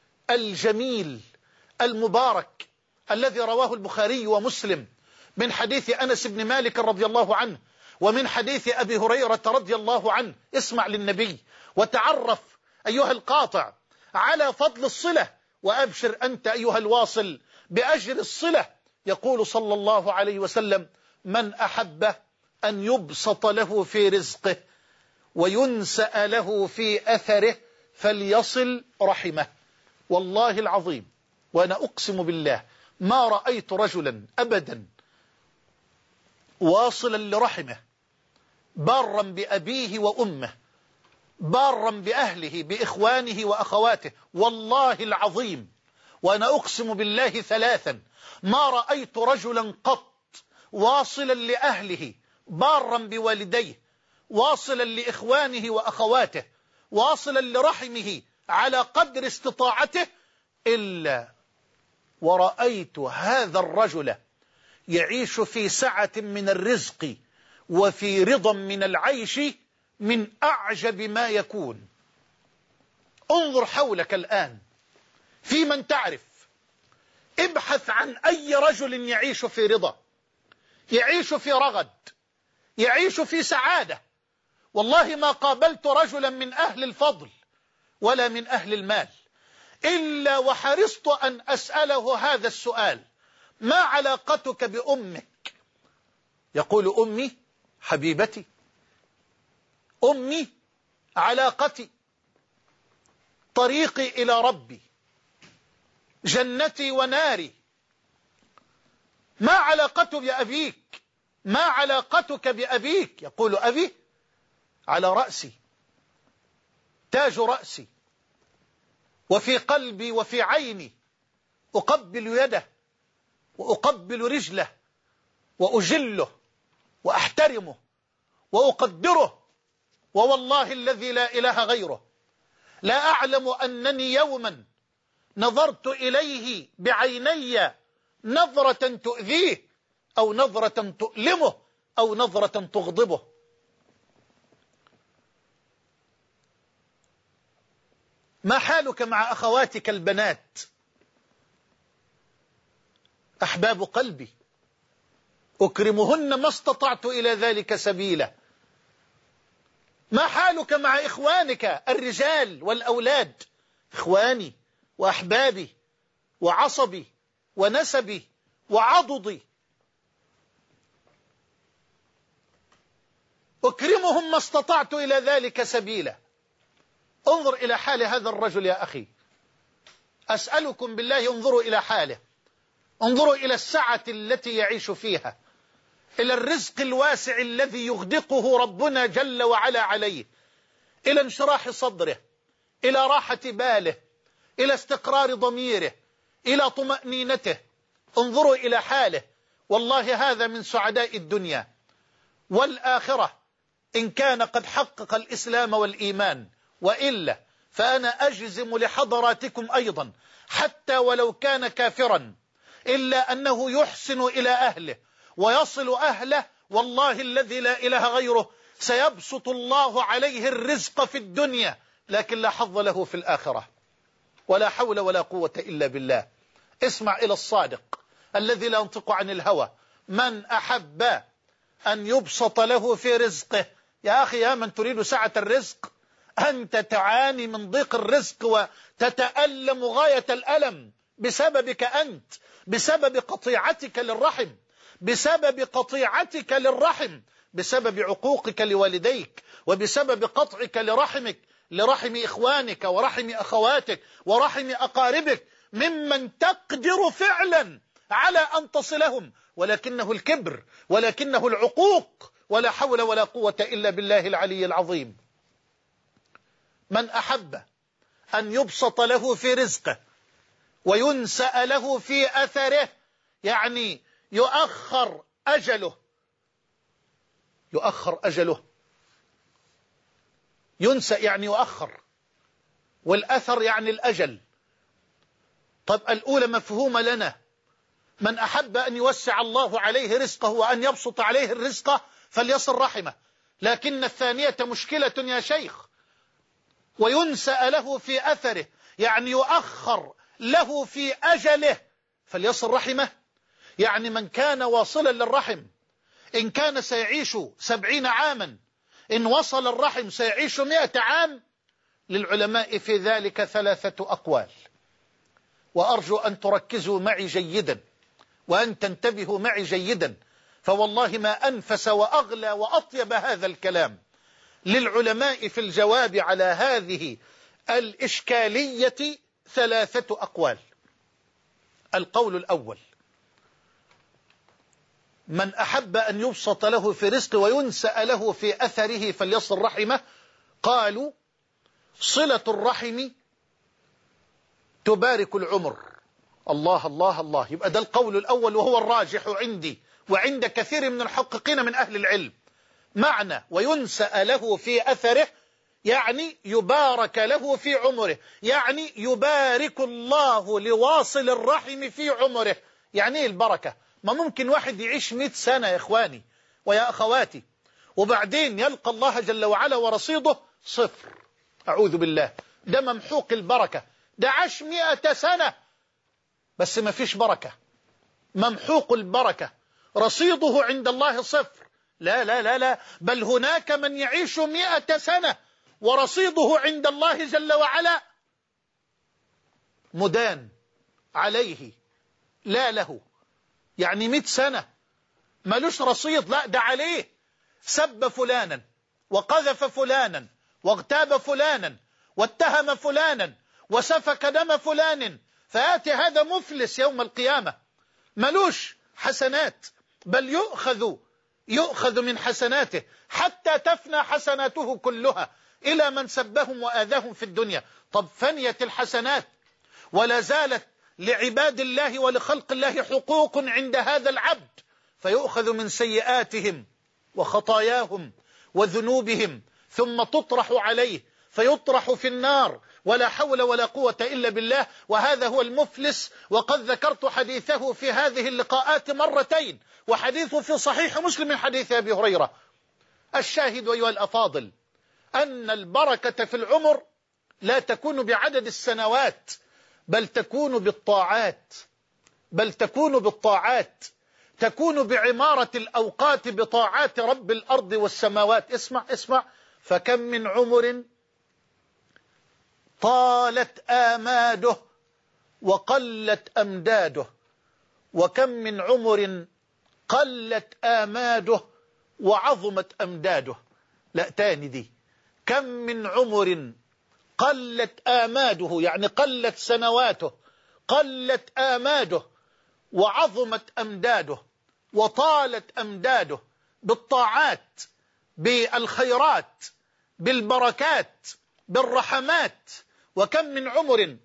الجميل المبارك الذي رواه البخاري ومسلم من حديث أنس بن مالك رضي الله عنه ومن حديث أبي هريرة رضي الله عنه. اسمع للنبي وتعرف أيها القاطع على فضل الصلة، وأبشر أنت أيها الواصل بأجر الصلة. يقول صلى الله عليه وسلم: من أحب أن يبسط له في رزقه وينسأ له في أثره فليصل رحمه. والله العظيم وأنا أقسم بالله ما رأيت رجلا أبدا واصلا لرحمه، بارا بأبيه وأمه، بارا بأهله بإخوانه وأخواته، والله العظيم وأنا أقسم بالله ثلاثا ما رأيت رجلا قط واصلا لأهله، بارا بوالديه، واصلا لإخوانه وأخواته، واصلا لرحمه على قدر استطاعته، إلا ورأيت هذا الرجل يعيش في سعة من الرزق وفي رضا من العيش من أعجب ما يكون. انظر حولك الآن في من تعرف، ابحث عن أي رجل يعيش في رضا، يعيش في رغد، يعيش في سعادة. والله ما قابلت رجلا من أهل الفضل ولا من أهل المال إلا وحرصت أن أسأله هذا السؤال: ما علاقتك بأمك؟ يقول: أمي حبيبتي، أمي علاقتي، طريقي إلى ربي، جنتي وناري. ما علاقتك بأبيك؟ ما علاقتك بأبيك؟ يقول: أبي على رأسي، تاج رأسي، وفي قلبي وفي عيني، أقبل يده وأقبل رجله وأجله وأحترمه وأقدره، ووالله الذي لا إله غيره لا أعلم أنني يوما نظرت إليه بعيني نظرة تؤذيه أو نظرة تؤلمه أو نظرة تغضبه. ما حالك مع أخواتك البنات؟ أحباب قلبي، أكرمهن ما استطعت إلى ذلك سبيلا. ما حالك مع إخوانك الرجال والأولاد؟ إخواني وأحبابي وعصبي ونسبي وعضدي، أكرمهم ما استطعت إلى ذلك سبيلا. انظر إلى حال هذا الرجل يا أخي، أسألكم بالله انظروا إلى حاله، انظروا إلى السعة التي يعيش فيها، إلى الرزق الواسع الذي يغدقه ربنا جل وعلا عليه، إلى انشراح صدره، إلى راحة باله، إلى استقرار ضميره، إلى طمأنينته. انظروا إلى حاله، والله هذا من سعداء الدنيا والآخرة إن كان قد حقق الإسلام والإيمان، وإلا فأنا أجزم لحضراتكم أيضا حتى ولو كان كافرا إلا أنه يحسن إلى أهله ويصل أهله، والله الذي لا إله غيره سيبسط الله عليه الرزق في الدنيا، لكن لا حظ له في الآخرة. ولا حول ولا قوة إلا بالله. اسمع إلى الصادق الذي لا ينطق عن الهوى: من أحب أن يبسط له في رزقه. يا أخي يا من تريد سعة الرزق، أنت تعاني من ضيق الرزق وتتألم غاية الألم بسببك أنت، بسبب قطيعتك للرحم، بسبب قطيعتك للرحم، بسبب عقوقك لوالديك، وبسبب قطعك لرحمك، لرحم إخوانك ورحم أخواتك ورحم أقاربك ممن تقدر فعلا على أن تصلهم، ولكنه الكبر، ولكنه العقوق. ولا حول ولا قوة إلا بالله العلي العظيم. من أحب أن يبسط له في رزقه وينسأ له في أثره، يعني يؤخر أجله، يؤخر أجله، ينسأ يعني يؤخر، والأثر يعني الأجل. طب الأولى مفهومة لنا، من أحب أن يوسع الله عليه رزقه وأن يبسط عليه الرزق فليصل رحمه، لكن الثانية مشكلة يا شيخ. وينسأ له في أثره يعني يؤخر له في أجله فليصل رحمه، يعني من كان واصلا للرحم إن كان سيعيش سبعين عاما، إن وصل الرحم سيعيش مئة عام. للعلماء في ذلك ثلاثة أقوال، وأرجو أن تركزوا معي جيدا وأن تنتبهوا معي جيدا، فوالله ما أنفس وأغلى وأطيب هذا الكلام. للعلماء في الجواب على هذه الإشكالية ثلاثة أقوال. القول الأول: من أحب أن يبسط له في رزقه وينسأ له في أثره فليصل رحمه. قالوا صلة الرحم تبارك العمر. الله الله الله. يبقى ده القول الأول وهو الراجح عندي وعند كثير من المحققين من أهل العلم. معنى وينسأ له في أثره يعني يبارك له في عمره، يعني يبارك الله لواصل الرحم في عمره. يعني ايه البركة؟ ما ممكن واحد يعيش مئة سنة يا إخواني ويا أخواتي وبعدين يلقى الله جل وعلا ورصيده صفر، أعوذ بالله، ده ممحوق البركة. ده عاش مئة سنة بس ما فيش بركة، ممحوق البركة، رصيده عند الله صفر. لا لا لا لا، بل هناك من يعيش مئة سنة ورصيده عند الله جل وعلا مدان عليه لا له. يعني مئة سنة ملوش رصيد، لا ده عليه، سب فلانا وقذف فلانا واغتاب فلانا واتهم فلانا وسفك دم فلان، فيأتي هذا مفلس يوم القيامة ملوش حسنات، بل يؤخذ يؤخذ من حسناته حتى تفنى حسناته كلها إلى من سبهم وآذاهم في الدنيا. طب فنيت الحسنات ولا زالت لعباد الله ولخلق الله حقوق عند هذا العبد، فيؤخذ من سيئاتهم وخطاياهم وذنوبهم ثم تطرح عليه فيطرح في النار، ولا حول ولا قوة إلا بالله. وهذا هو المفلس، وقد ذكرت حديثه في هذه اللقاءات مرتين، وحديثه في صحيح مسلم من حديث أبي هريرة. الشاهد أيها الأفاضل أن البركة في العمر لا تكون بعدد السنوات، بل تكون بالطاعات، بل تكون بالطاعات، تكون بعمارة الأوقات بطاعات رب الأرض والسماوات. اسمع اسمع، فكم من عمر طالت آماده وقلت أمداده، وكم من عمر قلت آماده وعظمت أمداده. لا تاني دي، كم من عمر قلت آماده يعني قلت سنواته، قلت آماده وعظمت أمداده وطالت أمداده بالطاعات بالخيرات بالبركات بالرحمات. وكم من عمر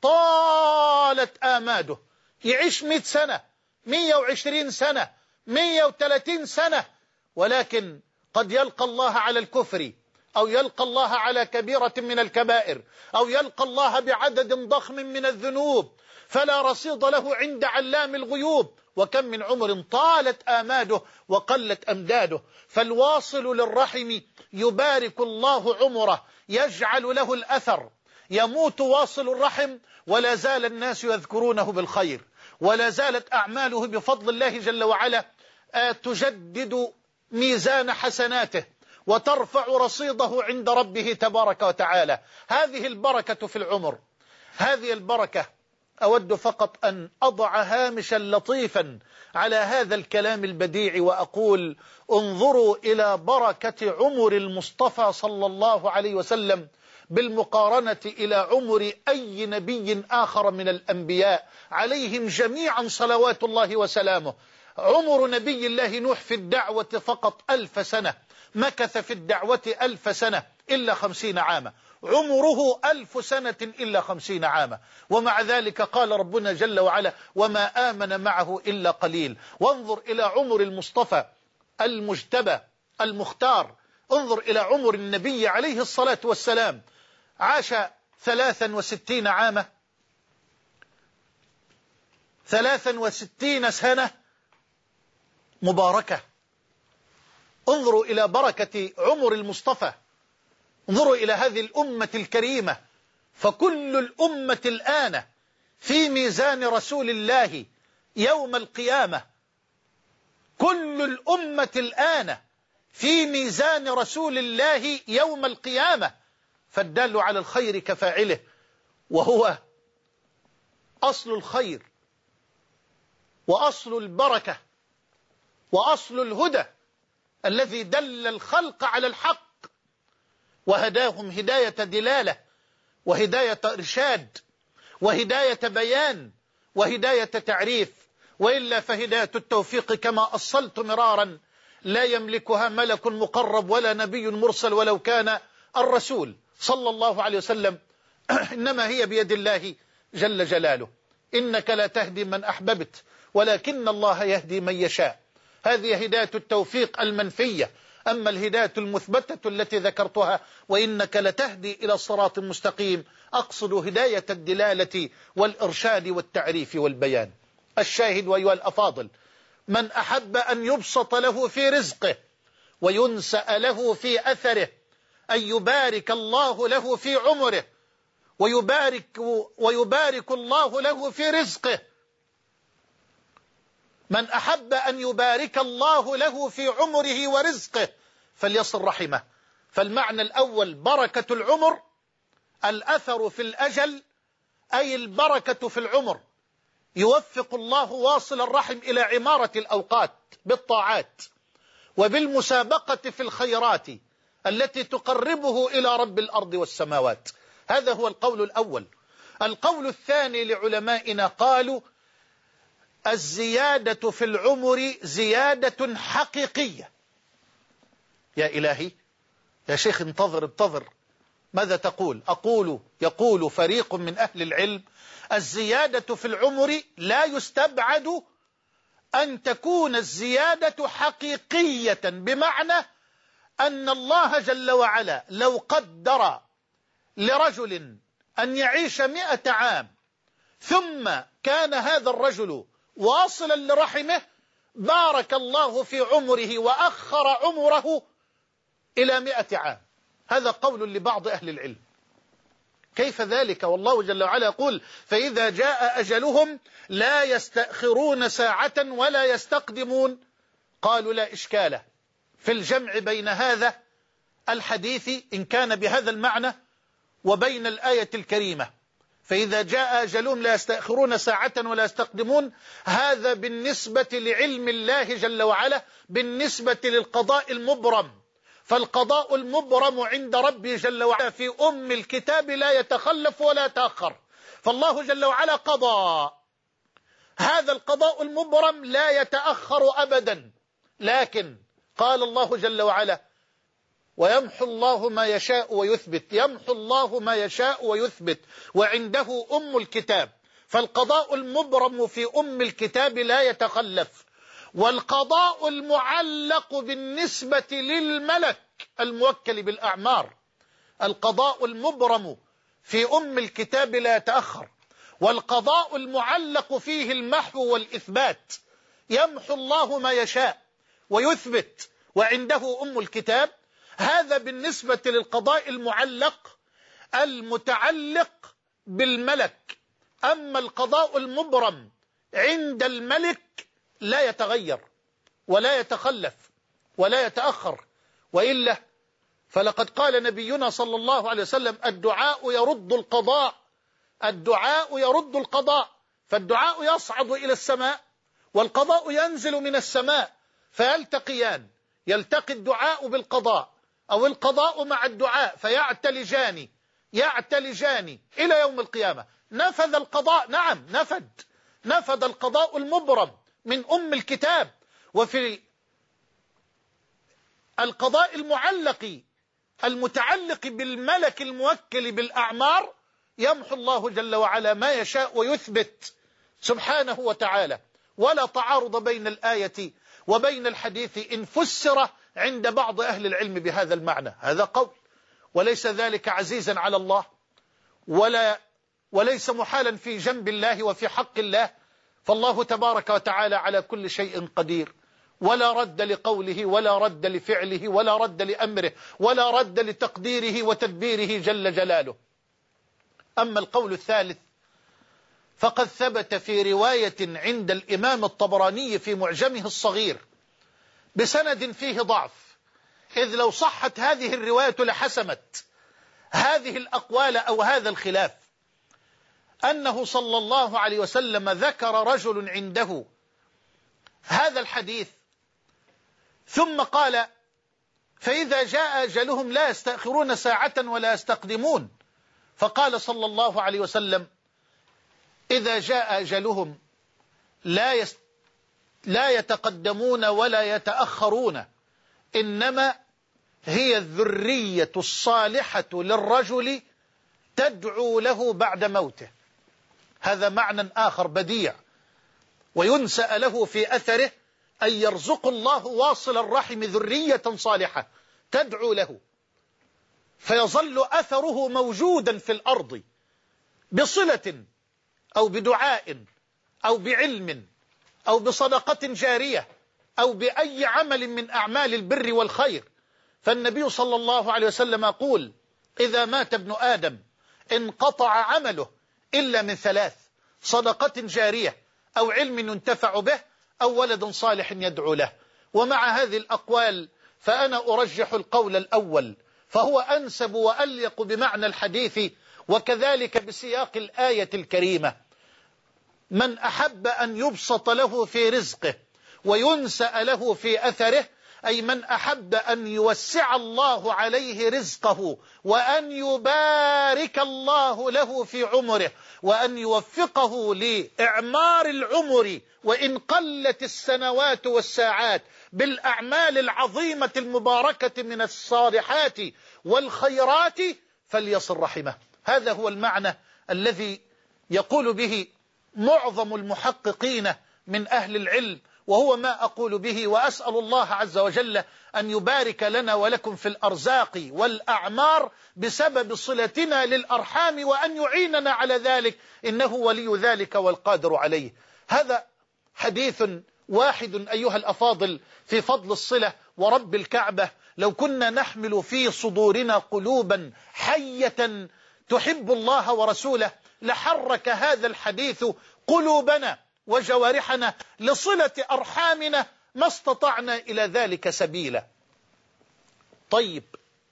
طالت آماده، يعيش مئة سنة مئة وعشرين سنة مئة وثلاثين سنة، ولكن قد يلقى الله على الكفر أو يلقى الله على كبيرة من الكبائر أو يلقى الله بعدد ضخم من الذنوب فلا رصيد له عند علام الغيوب. وكم من عمر طالت آماده وقلت أمداده. فالواصل للرحم يبارك الله عمره، يجعل له الأثر. يموت واصل الرحم ولا زال الناس يذكرونه بالخير، ولا زالت أعماله بفضل الله جل وعلا تجدد ميزان حسناته وترفع رصيده عند ربه تبارك وتعالى. هذه البركة في العمر. هذه البركة أود فقط أن أضع هامشا لطيفا على هذا الكلام البديع وأقول انظروا إلى بركة عمر المصطفى صلى الله عليه وسلم بالمقارنة إلى عمر أي نبي آخر من الأنبياء عليهم جميعا صلوات الله وسلامه. عمر نبي الله نوح في الدعوة فقط ألف سنة، مكث في الدعوة ألف سنة إلا خمسين عاما، عمره ألف سنة إلا خمسين عاما، ومع ذلك قال ربنا جل وعلا وما آمن معه إلا قليل. وانظر إلى عمر المصطفى المجتبى المختار، انظر إلى عمر النبي عليه الصلاة والسلام، عاش ثلاثا وستين عاما، ثلاثا وستين سنة مباركة. انظروا إلى بركة عمر المصطفى، انظروا إلى هذه الأمة الكريمة، فكل الأمة الآن في ميزان رسول الله يوم القيامة، كل الأمة الآن في ميزان رسول الله يوم القيامة. فالدال على الخير كفاعله، وهو أصل الخير وأصل البركة وأصل الهدى الذي دل الخلق على الحق وهداهم هداية دلالة وهداية إرشاد وهداية بيان وهداية تعريف. وإلا فهداية التوفيق كما أصلت مرارا لا يملكها ملك مقرب ولا نبي مرسل ولو كان الرسول صلى الله عليه وسلم، إنما هي بيد الله جل جلاله. إنك لا تهدي من أحببت ولكن الله يهدي من يشاء. هذه هداية التوفيق المنفية. أما الهداية المثبتة التي ذكرتها وإنك لتهدي إلى صراط مستقيم، أقصد هداية الدلالة والإرشاد والتعريف والبيان. الشاهد وأيها الأفاضل، من أحب أن يبسط له في رزقه وينسأ له في أثره، أن يبارك الله له في عمره ويبارك, ويبارك الله له في رزقه، من أحب أن يبارك الله له في عمره ورزقه فليصل رحمه. فالمعنى الأول بركة العمر، الأثر في الأجل، أي البركة في العمر. يوفق الله واصل الرحم إلى عمارة الأوقات بالطاعات وبالمسابقة في الخيرات التي تقربه إلى رب الأرض والسماوات. هذا هو القول الأول. القول الثاني لعلمائنا قالوا الزيادة في العمر زيادة حقيقية. يا إلهي يا شيخ انتظر انتظر، ماذا تقول؟ أقول يقول فريق من أهل العلم الزيادة في العمر لا يستبعد أن تكون الزيادة حقيقية، بمعنى أن الله جل وعلا لو قدر لرجل أن يعيش مئة عام ثم كان هذا الرجل واصلا لرحمه، بارك الله في عمره وأخر عمره إلى مئة عام. هذا قول لبعض أهل العلم. كيف ذلك والله جل وعلا يقول فإذا جاء أجلهم لا يستأخرون ساعة ولا يستقدمون؟ قالوا لا إشكال في الجمع بين هذا الحديث إن كان بهذا المعنى وبين الآية الكريمة فإذا جاء أجلهم لا يستأخرون ساعة ولا يستقدمون. هذا بالنسبة لعلم الله جل وعلا، بالنسبة للقضاء المبرم. فالقضاء المبرم عند ربي جل وعلا في أم الكتاب لا يتخلف ولا يتأخر. فالله جل وعلا قضى، هذا القضاء المبرم لا يتأخر أبدا. لكن قال الله جل وعلا ويمحو الله ما يشاء ويثبت، يمحو الله ما يشاء ويثبت وعنده أم الكتاب. فالقضاء المبرم في أم الكتاب لا يتخلف. والقضاء المعلق بالنسبة للملك الموكل بالأعمار، القضاء المبرم في أم الكتاب لا يتأخر. والقضاء المعلق فيه المحو والإثبات، يمحو الله ما يشاء ويثبت وعنده أم الكتاب. هذا بالنسبة للقضاء المعلق المتعلق بالملك. أما القضاء المبرم عند الملك لا يتغير ولا يتخلف ولا يتأخر، وإلا فلقد قال نبينا صلى الله عليه وسلم الدعاء يرد القضاء، الدعاء يرد القضاء. فالدعاء يصعد إلى السماء والقضاء ينزل من السماء فيلتقيان، يلتقي الدعاء بالقضاء أو القضاء مع الدعاء فيعتلجان يعتلجان إلى يوم القيامة. نفذ القضاء، نعم نفذ نفذ القضاء المبرم من أم الكتاب. وفي القضاء المعلق المتعلق بالملك الموكل بالأعمار يمحو الله جل وعلا ما يشاء ويثبت سبحانه وتعالى. ولا تعارض بين الآية وبين الحديث إن فسر عند بعض أهل العلم بهذا المعنى. هذا قول، وليس ذلك عزيزا على الله ولا وليس محالا في جنب الله وفي حق الله. فالله تبارك وتعالى على كل شيء قدير، ولا رد لقوله ولا رد لفعله ولا رد لأمره ولا رد لتقديره وتدبيره جل جلاله. أما القول الثالث فقد ثبت في رواية عند الإمام الطبراني في معجمه الصغير بسند فيه ضعف، إذ لو صحت هذه الرواية لحسمت هذه الأقوال أو هذا الخلاف، أنه صلى الله عليه وسلم ذكر رجل عنده هذا الحديث ثم قال فإذا جاء أجلهم لا يستأخرون ساعة ولا يستقدمون. فقال صلى الله عليه وسلم إذا جاء أجلهم لا لا يتقدمون ولا يتأخرون، إنما هي الذرية الصالحة للرجل تدعو له بعد موته. هذا معنى آخر بديع، وينسأ له في أثره أن يرزق الله واصل الرحم ذرية صالحة تدعو له، فيظل أثره موجودا في الأرض بصلة أو بدعاء أو بعلم أو بصدقة جارية أو بأي عمل من أعمال البر والخير. فالنبي صلى الله عليه وسلم يقول: إذا مات ابن آدم انقطع عمله إلا من ثلاث: صدقة جارية أو علم ينتفع به أو ولد صالح يدعو له. ومع هذه الأقوال فأنا أرجح القول الأول، فهو أنسب وأليق بمعنى الحديث وكذلك بسياق الآية الكريمة: من أحب أن يبسط له في رزقه وينسأ له في أثره، أي من أحب أن يوسع الله عليه رزقه وأن يبارك الله له في عمره وأن يوفقه لإعمار العمر وإن قلت السنوات والساعات بالأعمال العظيمة المباركة من الصالحات والخيرات، فليصل رحمه. هذا هو المعنى الذي يقول به معظم المحققين من أهل العلم، وهو ما أقول به. وأسأل الله عز وجل أن يبارك لنا ولكم في الأرزاق والأعمار بسبب صلتنا للأرحام، وأن يعيننا على ذلك، إنه ولي ذلك والقادر عليه. هذا حديث واحد أيها الأفاضل في فضل الصلة ورب الكعبة. لو كنا نحمل في صدورنا قلوبا حية تحب الله ورسوله لحرك هذا الحديث قلوبنا وجوارحنا لصلة أرحامنا، ما استطعنا إلى ذلك سبيلا. طيب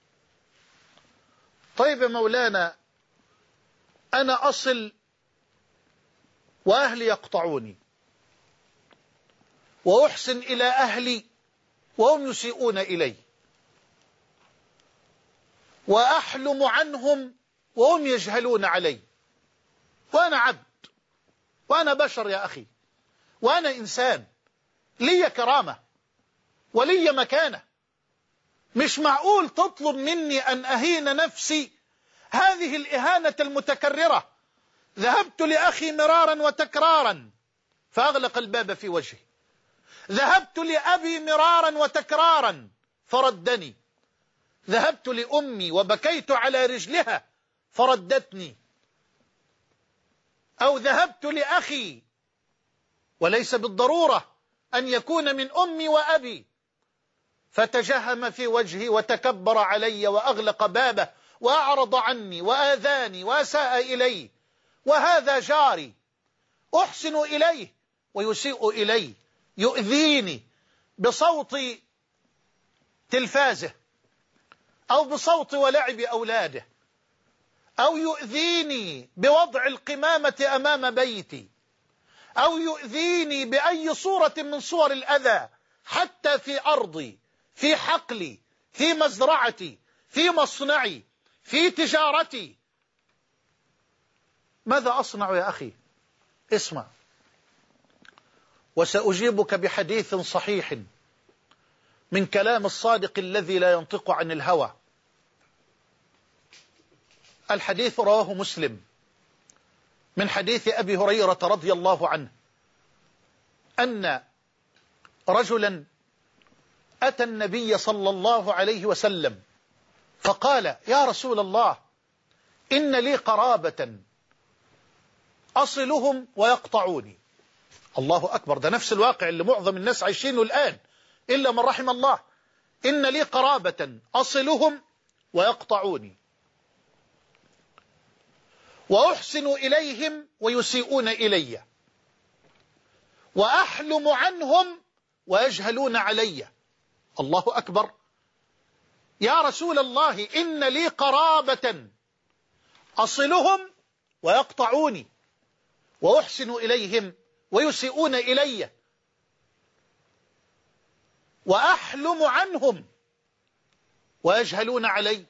طيب يا مولانا، أنا أصل وأهلي يقطعوني، وأحسن إلى أهلي وهم يسيئون إلي، وأحلم عنهم وهم يجهلون علي، وأنا عبد وأنا بشر يا أخي، وأنا إنسان لي كرامة ولي مكانة. مش معقول تطلب مني أن أهين نفسي هذه الإهانة المتكررة. ذهبت لأخي مرارا وتكرارا فأغلق الباب في وجهي، ذهبت لأبي مرارا وتكرارا فردني، ذهبت لأمي وبكيت على رجلها فردتني، أو ذهبت لأخي وليس بالضرورة أن يكون من أمي وأبي فتجهم في وجهي وتكبر علي وأغلق بابه وأعرض عني وآذاني وأساء إلي. وهذا جاري أحسن إليه ويسيء إلي، يؤذيني بصوت تلفازه أو بصوت ولعب أولاده، أو يؤذيني بوضع القمامة أمام بيتي، أو يؤذيني بأي صورة من صور الأذى، حتى في أرضي، في حقلي، في مزرعتي، في مصنعي، في تجارتي. ماذا أصنع يا أخي؟ اسمع، وسأجيبك بحديث صحيح من كلام الصادق الذي لا ينطق عن الهوى. الحديث رواه مسلم من حديث أبي هريرة رضي الله عنه أن رجلا أتى النبي صلى الله عليه وسلم فقال: يا رسول الله، إن لي قرابة أصلهم ويقطعوني. الله أكبر، ده نفس الواقع اللي معظم الناس عايشينه الآن إلا من رحم الله. إن لي قرابة أصلهم ويقطعوني، وأحسن إليهم ويسيئون إلي، وأحلم عنهم ويجهلون علي. الله أكبر. يا رسول الله، إن لي قرابة أصلهم ويقطعوني، وأحسن إليهم ويسيئون إلي، وأحلم عنهم ويجهلون علي.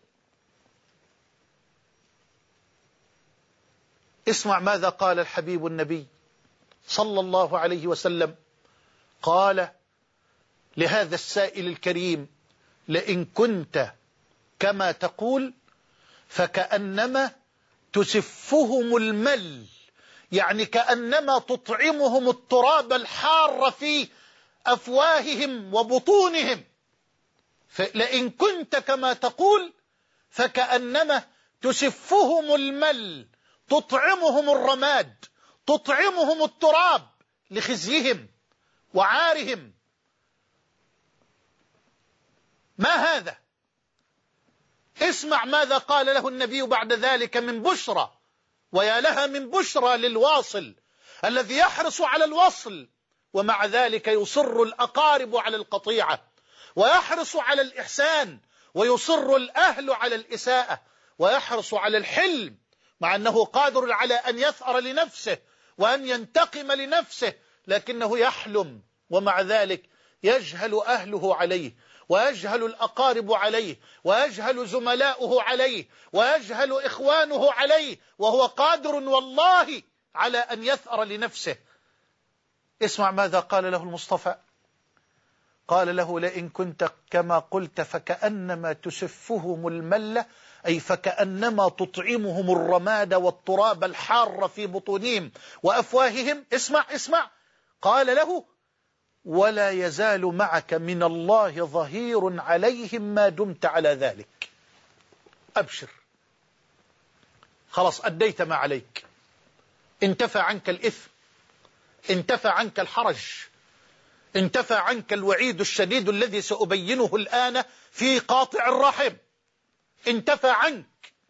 اسمع ماذا قال الحبيب النبي صلى الله عليه وسلم: قال لهذا السائل الكريم: لئن كنت كما تقول فكأنما تسفهم المل، يعني كأنما تطعمهم التراب الحار في أفواههم وبطونهم. لئن كنت كما تقول فكأنما تسفهم المل، تطعمهم الرماد، تطعمهم التراب لخزيهم وعارهم. ما هذا؟ اسمع ماذا قال له النبي بعد ذلك من بشرى، ويا لها من بشرى للواصل الذي يحرص على الوصل ومع ذلك يصر الأقارب على القطيعة، ويحرص على الإحسان ويصر الأهل على الإساءة، ويحرص على الحلم مع أنه قادر على أن يثأر لنفسه وأن ينتقم لنفسه، لكنه يحلم ومع ذلك يجهل أهله عليه، ويجهل الأقارب عليه، ويجهل زملاؤه عليه، ويجهل إخوانه عليه، وهو قادر والله على أن يثأر لنفسه. اسمع ماذا قال له المصطفى، قال له: لئن كنت كما قلت فكأنما تسفهم الملة، أي فكأنما تطعمهم الرماد والتراب الحار في بطونهم وأفواههم. اسمع اسمع، قال له: ولا يزال معك من الله ظهير عليهم ما دمت على ذلك. أبشر، خلاص أديت ما عليك، انتفى عنك الإثم، انتفى عنك الحرج، انتفى عنك الوعيد الشديد الذي سأبينه الآن في قاطع الرحم، انتفى عنك.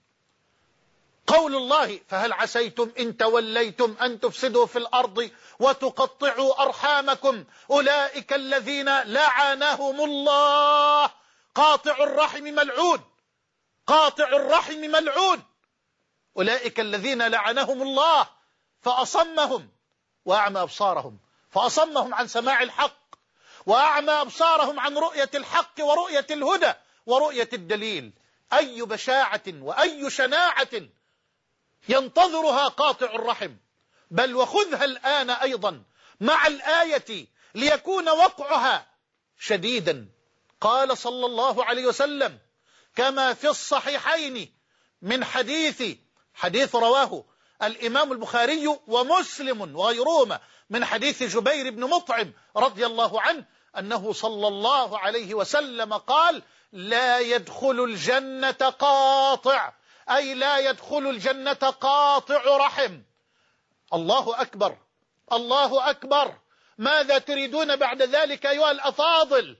قول الله: فهل عسيتم إن توليتم أن تفسدوا في الأرض وتقطعوا أرحامكم أولئك الذين لعنهم الله. قاطع الرحم ملعون، قاطع الرحم ملعون. أولئك الذين لعنهم الله فأصمهم وأعمى أبصارهم، فأصمهم عن سماع الحق، وأعمى أبصارهم عن رؤية الحق ورؤية الهدى ورؤية الدليل. أي بشاعة وأي شناعة ينتظرها قاطع الرحم. بل وخذها الآن أيضا مع الآية ليكون وقعها شديدا. قال صلى الله عليه وسلم كما في الصحيحين من حديث حديث رواه الإمام البخاري ومسلم وغيرهما من حديث جبير بن مطعم رضي الله عنه أنه صلى الله عليه وسلم قال: لا يدخل الجنة قاطع، أي لا يدخل الجنة قاطع رحم. الله أكبر، الله أكبر. ماذا تريدون بعد ذلك أيها الأفاضل؟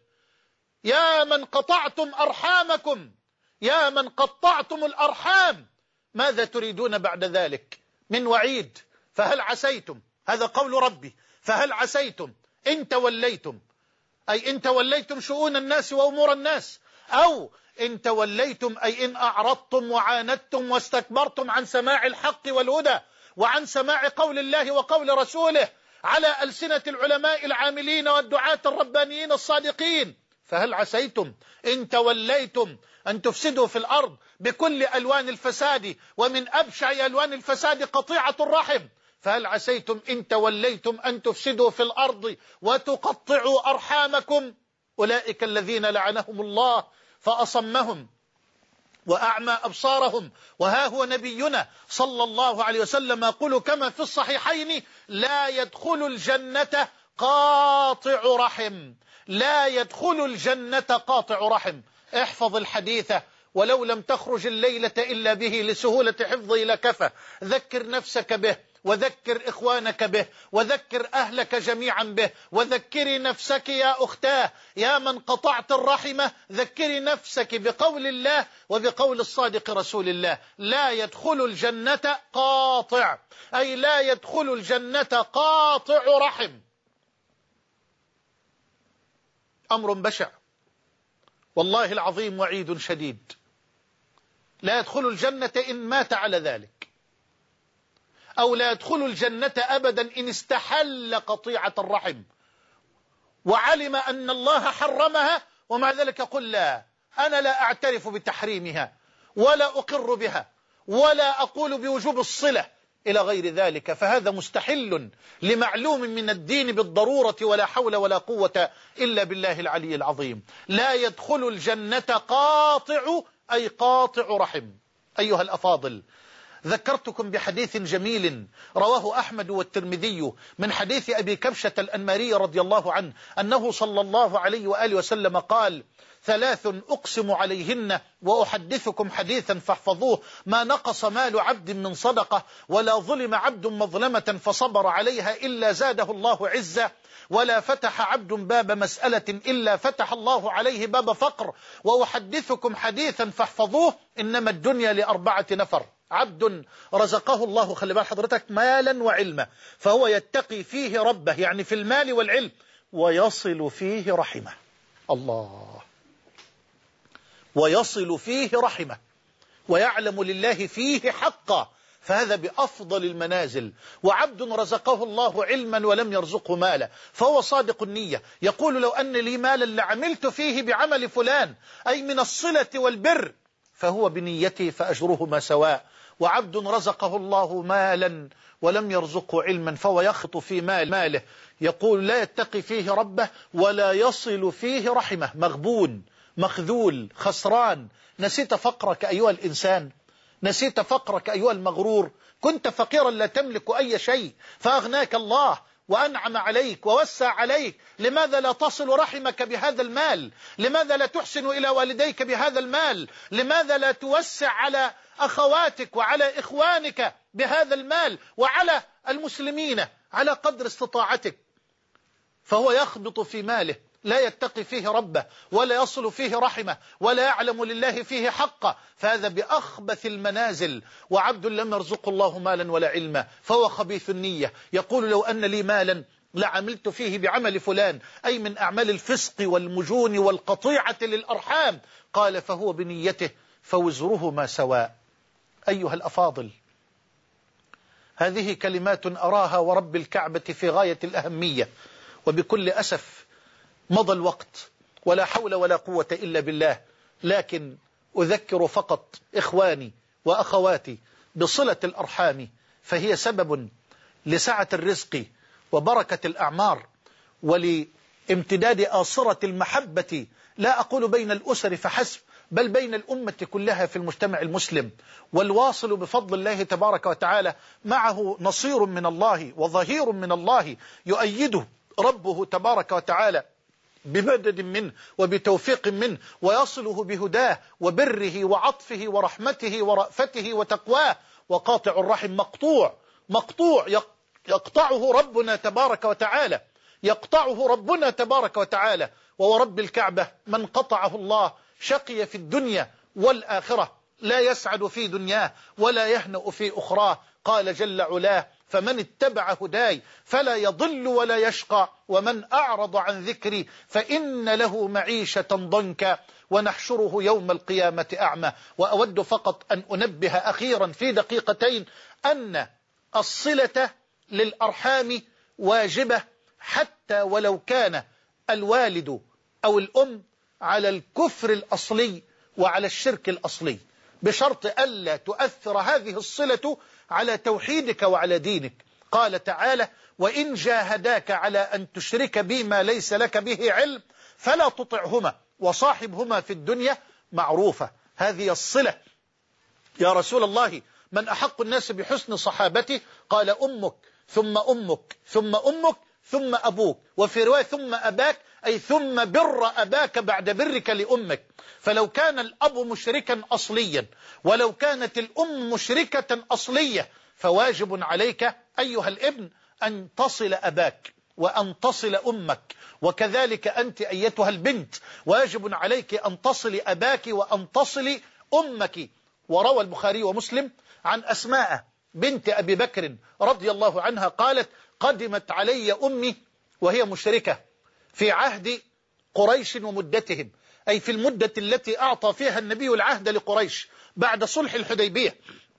يا من قطعتم أرحامكم، يا من قطعتم الأرحام، ماذا تريدون بعد ذلك من وعيد؟ فهل عسيتم، هذا قول ربي، فهل عسيتم إن توليتم، أي إن توليتم شؤون الناس وأمور الناس، أو إن توليتم أي إن أعرضتم وعاندتم واستكبرتم عن سماع الحق والهدى وعن سماع قول الله وقول رسوله على ألسنة العلماء العاملين والدعاة الربانيين الصادقين. فهل عسيتم إن توليتم أن تفسدوا في الأرض بكل ألوان الفساد، ومن أبشع ألوان الفساد قطيعة الرحم. فهل عسيتم إن توليتم أن تفسدوا في الأرض وتقطعوا أرحامكم أولئك الذين لعنهم الله فأصمهم وأعمى أبصارهم. وها هو نبينا صلى الله عليه وسلم يقول كما في الصحيحين: لا يدخل الجنة قاطع رحم، لا يدخل الجنة قاطع رحم. احفظ الحديث ولو لم تخرج الليلة إلا به لسهولة حفظه لكفى. ذكر نفسك به، وذكر إخوانك به، وذكر أهلك جميعا به، وذكري نفسك يا أختاه يا من قطعت الرحمة. ذكري نفسك بقول الله وبقول الصادق رسول الله: لا يدخل الجنة قاطع، أي لا يدخل الجنة قاطع رحم. أمر بشع والله العظيم، وعيد شديد. لا يدخل الجنة إن مات على ذلك، أو لا يدخل الجنة أبدا إن استحل قطيعة الرحم وعلم أن الله حرمها ومع ذلك يقول: لا، أنا لا أعترف بتحريمها ولا أقر بها ولا أقول بوجوب الصلة إلى غير ذلك، فهذا مستحل لمعلوم من الدين بالضرورة، ولا حول ولا قوة إلا بالله العلي العظيم. لا يدخل الجنة قاطع، أي قاطع رحم. أيها الأفاضل، ذكرتكم بحديث جميل رواه أحمد والترمذي من حديث أبي كبشة الأنماري رضي الله عنه أنه صلى الله عليه وآله وسلم قال: ثلاث أقسم عليهن وأحدثكم حديثا فاحفظوه: ما نقص مال عبد من صدقة، ولا ظلم عبد مظلمة فصبر عليها إلا زاده الله عزة، ولا فتح عبد باب مسألة إلا فتح الله عليه باب فقر. وأحدثكم حديثا فاحفظوه: إنما الدنيا لأربعة نفر: عبد رزقه الله، خلي بال حضرتك، مالا وعلما، فهو يتقي فيه ربه، يعني في المال والعلم، ويصل فيه رحمه. الله، ويصل فيه رحمه، ويعلم لله فيه حقا، فهذا بأفضل المنازل. وعبد رزقه الله علما ولم يرزقه مالا، فهو صادق النية، يقول: لو أن لي مالا لعملت فيه بعمل فلان، أي من الصلة والبر، فهو بنيته فأجرهما سواء. وعبد رزقه الله مالا ولم يرزقه علما، فهو يخط في مال ماله، يقول: لا يتقي فيه ربه ولا يصل فيه رحمه، مغبون مخذول خسران. نسيت فقرك أيها الإنسان، نسيت فقرك أيها المغرور، كنت فقيرا لا تملك أي شيء فأغناك الله وأنعم عليك ووسع عليك. لماذا لا تصل رحمك بهذا المال؟ لماذا لا تحسن إلى والديك بهذا المال؟ لماذا لا توسع على أخواتك وعلى إخوانك بهذا المال، وعلى المسلمين على قدر استطاعتك؟ فهو يخبط في ماله، لا يتقي فيه ربه ولا يصل فيه رحمه ولا يعلم لله فيه حقا، فهذا بأخبث المنازل. وعبد لم يرزق الله مالا ولا علما، فهو خبيث النية، يقول: لو أن لي مالا لعملت فيه بعمل فلان، أي من أعمال الفسق والمجون والقطيعة للأرحام. قال: فهو بنيته فوزرهما سواء. أيها الأفاضل، هذه كلمات أراها ورب الكعبة في غاية الأهمية، وبكل أسف مضى الوقت ولا حول ولا قوة إلا بالله، لكن أذكر فقط إخواني وأخواتي بصلة الأرحام، فهي سبب لسعة الرزق وبركة الأعمار ولامتداد آصرة المحبة، لا أقول بين الأسر فحسب، بل بين الأمة كلها في المجتمع المسلم. والواصل بفضل الله تبارك وتعالى معه نصير من الله وظهير من الله يؤيده ربه تبارك وتعالى بمدد منه وبتوفيق منه، ويصله بهداه وبره وعطفه ورحمته ورأفته وتقواه. وقاطع الرحم مقطوع مقطوع يقطعه ربنا تبارك وتعالى، يقطعه ربنا تبارك وتعالى. وورب الكعبة من قطعه الله شقي في الدنيا والآخرة، لا يسعد في دنياه ولا يهنأ في أخراه. قال جل علاه: فمن اتبع هداي فلا يضل ولا يشقى، ومن أعرض عن ذكري فإن له معيشة ضنكا ونحشره يوم القيامة أعمى. وأود فقط أن أنبه أخيرا في دقيقتين أن الصلة للأرحام واجبة، حتى ولو كان الوالد أو الأم على الكفر الأصلي وعلى الشرك الأصلي، بشرط ألا تؤثر هذه الصلة على توحيدك وعلى دينك. قال تعالى: وإن جاهداك على أن تشرك بي ما ليس لك به علم فلا تطعهما وصاحبهما في الدنيا معروفة. هذه الصلة. يا رسول الله، من أحق الناس بحسن صحابته؟ قال: أمك ثم أمك ثم أمك ثم أبوك، وفي رواية ثم أباك، أي ثم بر أباك بعد برك لأمك. فلو كان الأب مشركا أصليا ولو كانت الأم مشركة أصلية، فواجب عليك أيها الابن أن تصل أباك وأن تصل أمك، وكذلك أنت أيتها البنت واجب عليك أن تصل أباك وأن تصل أمك. وروى البخاري ومسلم عن أسماء بنت أبي بكر رضي الله عنها قالت: قدمت علي أمي وهي مشركة في عهد قريش ومدتهم، أي في المدة التي أعطى فيها النبي العهد لقريش بعد صلح الحديبية.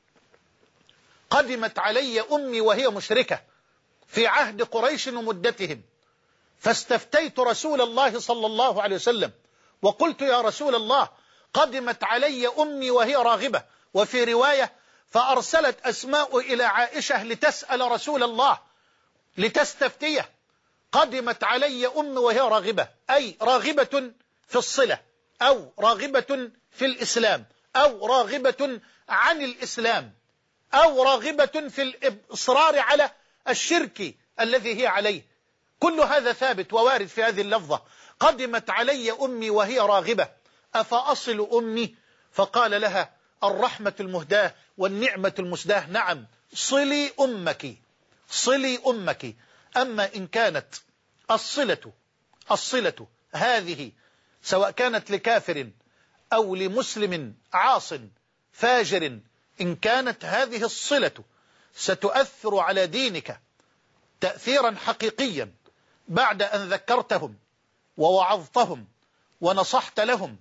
قدمت علي أمي وهي مشركة في عهد قريش ومدتهم، فاستفتيت رسول الله صلى الله عليه وسلم وقلت: يا رسول الله، قدمت علي أمي وهي راغبة، وفي رواية: فأرسلت أسماء إلى عائشة لتسأل رسول الله لتستفتيه. قدمت علي أمي وهي راغبة، أي راغبة في الصلة، أو راغبة في الإسلام، أو راغبة عن الإسلام، أو راغبة في الإصرار على الشرك الذي هي عليه. كل هذا ثابت ووارد في هذه اللفظة. قدمت علي أمي وهي راغبة أفأصل أمي؟ فقال لها الرحمة المهداة والنعمة المسداة نعم، صلي أمك، صلي أمك. أما إن كانت الصلة الصلة هذه سواء كانت لكافر أو لمسلم عاص فاجر، إن كانت هذه الصلة ستؤثر على دينك تأثيرا حقيقيا بعد أن ذكرتهم ووعظتهم ونصحت لهم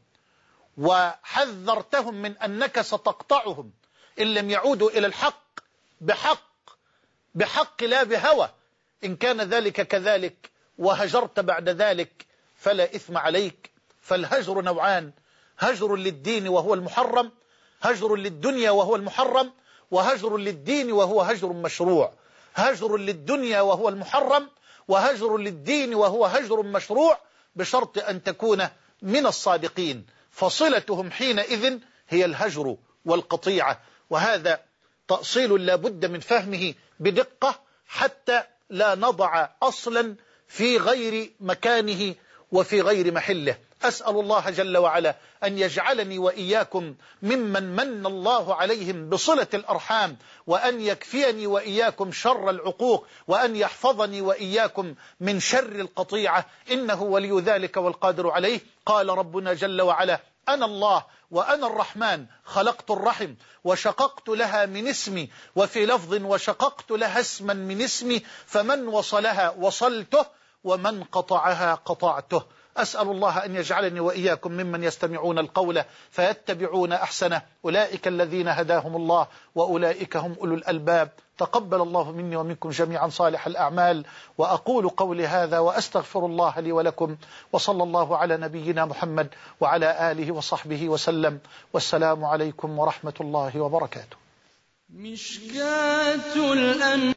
وحذرتهم من أنك ستقطعهم إن لم يعودوا إلى الحق بحق بحق لا بهوى، إن كان ذلك كذلك وهجرت بعد ذلك فلا إثم عليك. فالهجر نوعان: هجر للدين وهو المحرم، هجر للدنيا وهو المحرم، وهجر للدين وهو هجر مشروع. هجر للدنيا وهو المحرم، وهجر للدين وهو هجر مشروع، بشرط أن تكون من الصادقين، فصلتهم حينئذ هي الهجر والقطيعة. وهذا تأصيل لا بد من فهمه بدقة حتى لا نضع أصلا في غير مكانه وفي غير محله. أسأل الله جل وعلا أن يجعلني وإياكم ممن من الله عليهم بصلة الأرحام، وأن يكفيني وإياكم شر العقوق، وأن يحفظني وإياكم من شر القطيعة، إنه ولي ذلك والقادر عليه. قال ربنا جل وعلا أنا الله وأنا الرحمن خلقت الرحم وشققت لها من اسمي، وفي لفظ وشققت لها اسما من اسمي، فمن وصلها وصلته ومن قطعها قطعته. أسأل الله أن يجعلني وإياكم ممن يستمعون القول فيتبعون أحسنه، أولئك الذين هداهم الله وأولئك هم أولو الألباب. تقبل الله مني ومنكم جميعا صالح الأعمال، وأقول قولي هذا وأستغفر الله لي ولكم، وصلى الله على نبينا محمد وعلى آله وصحبه وسلم، والسلام عليكم ورحمة الله وبركاته. مشكاة الأن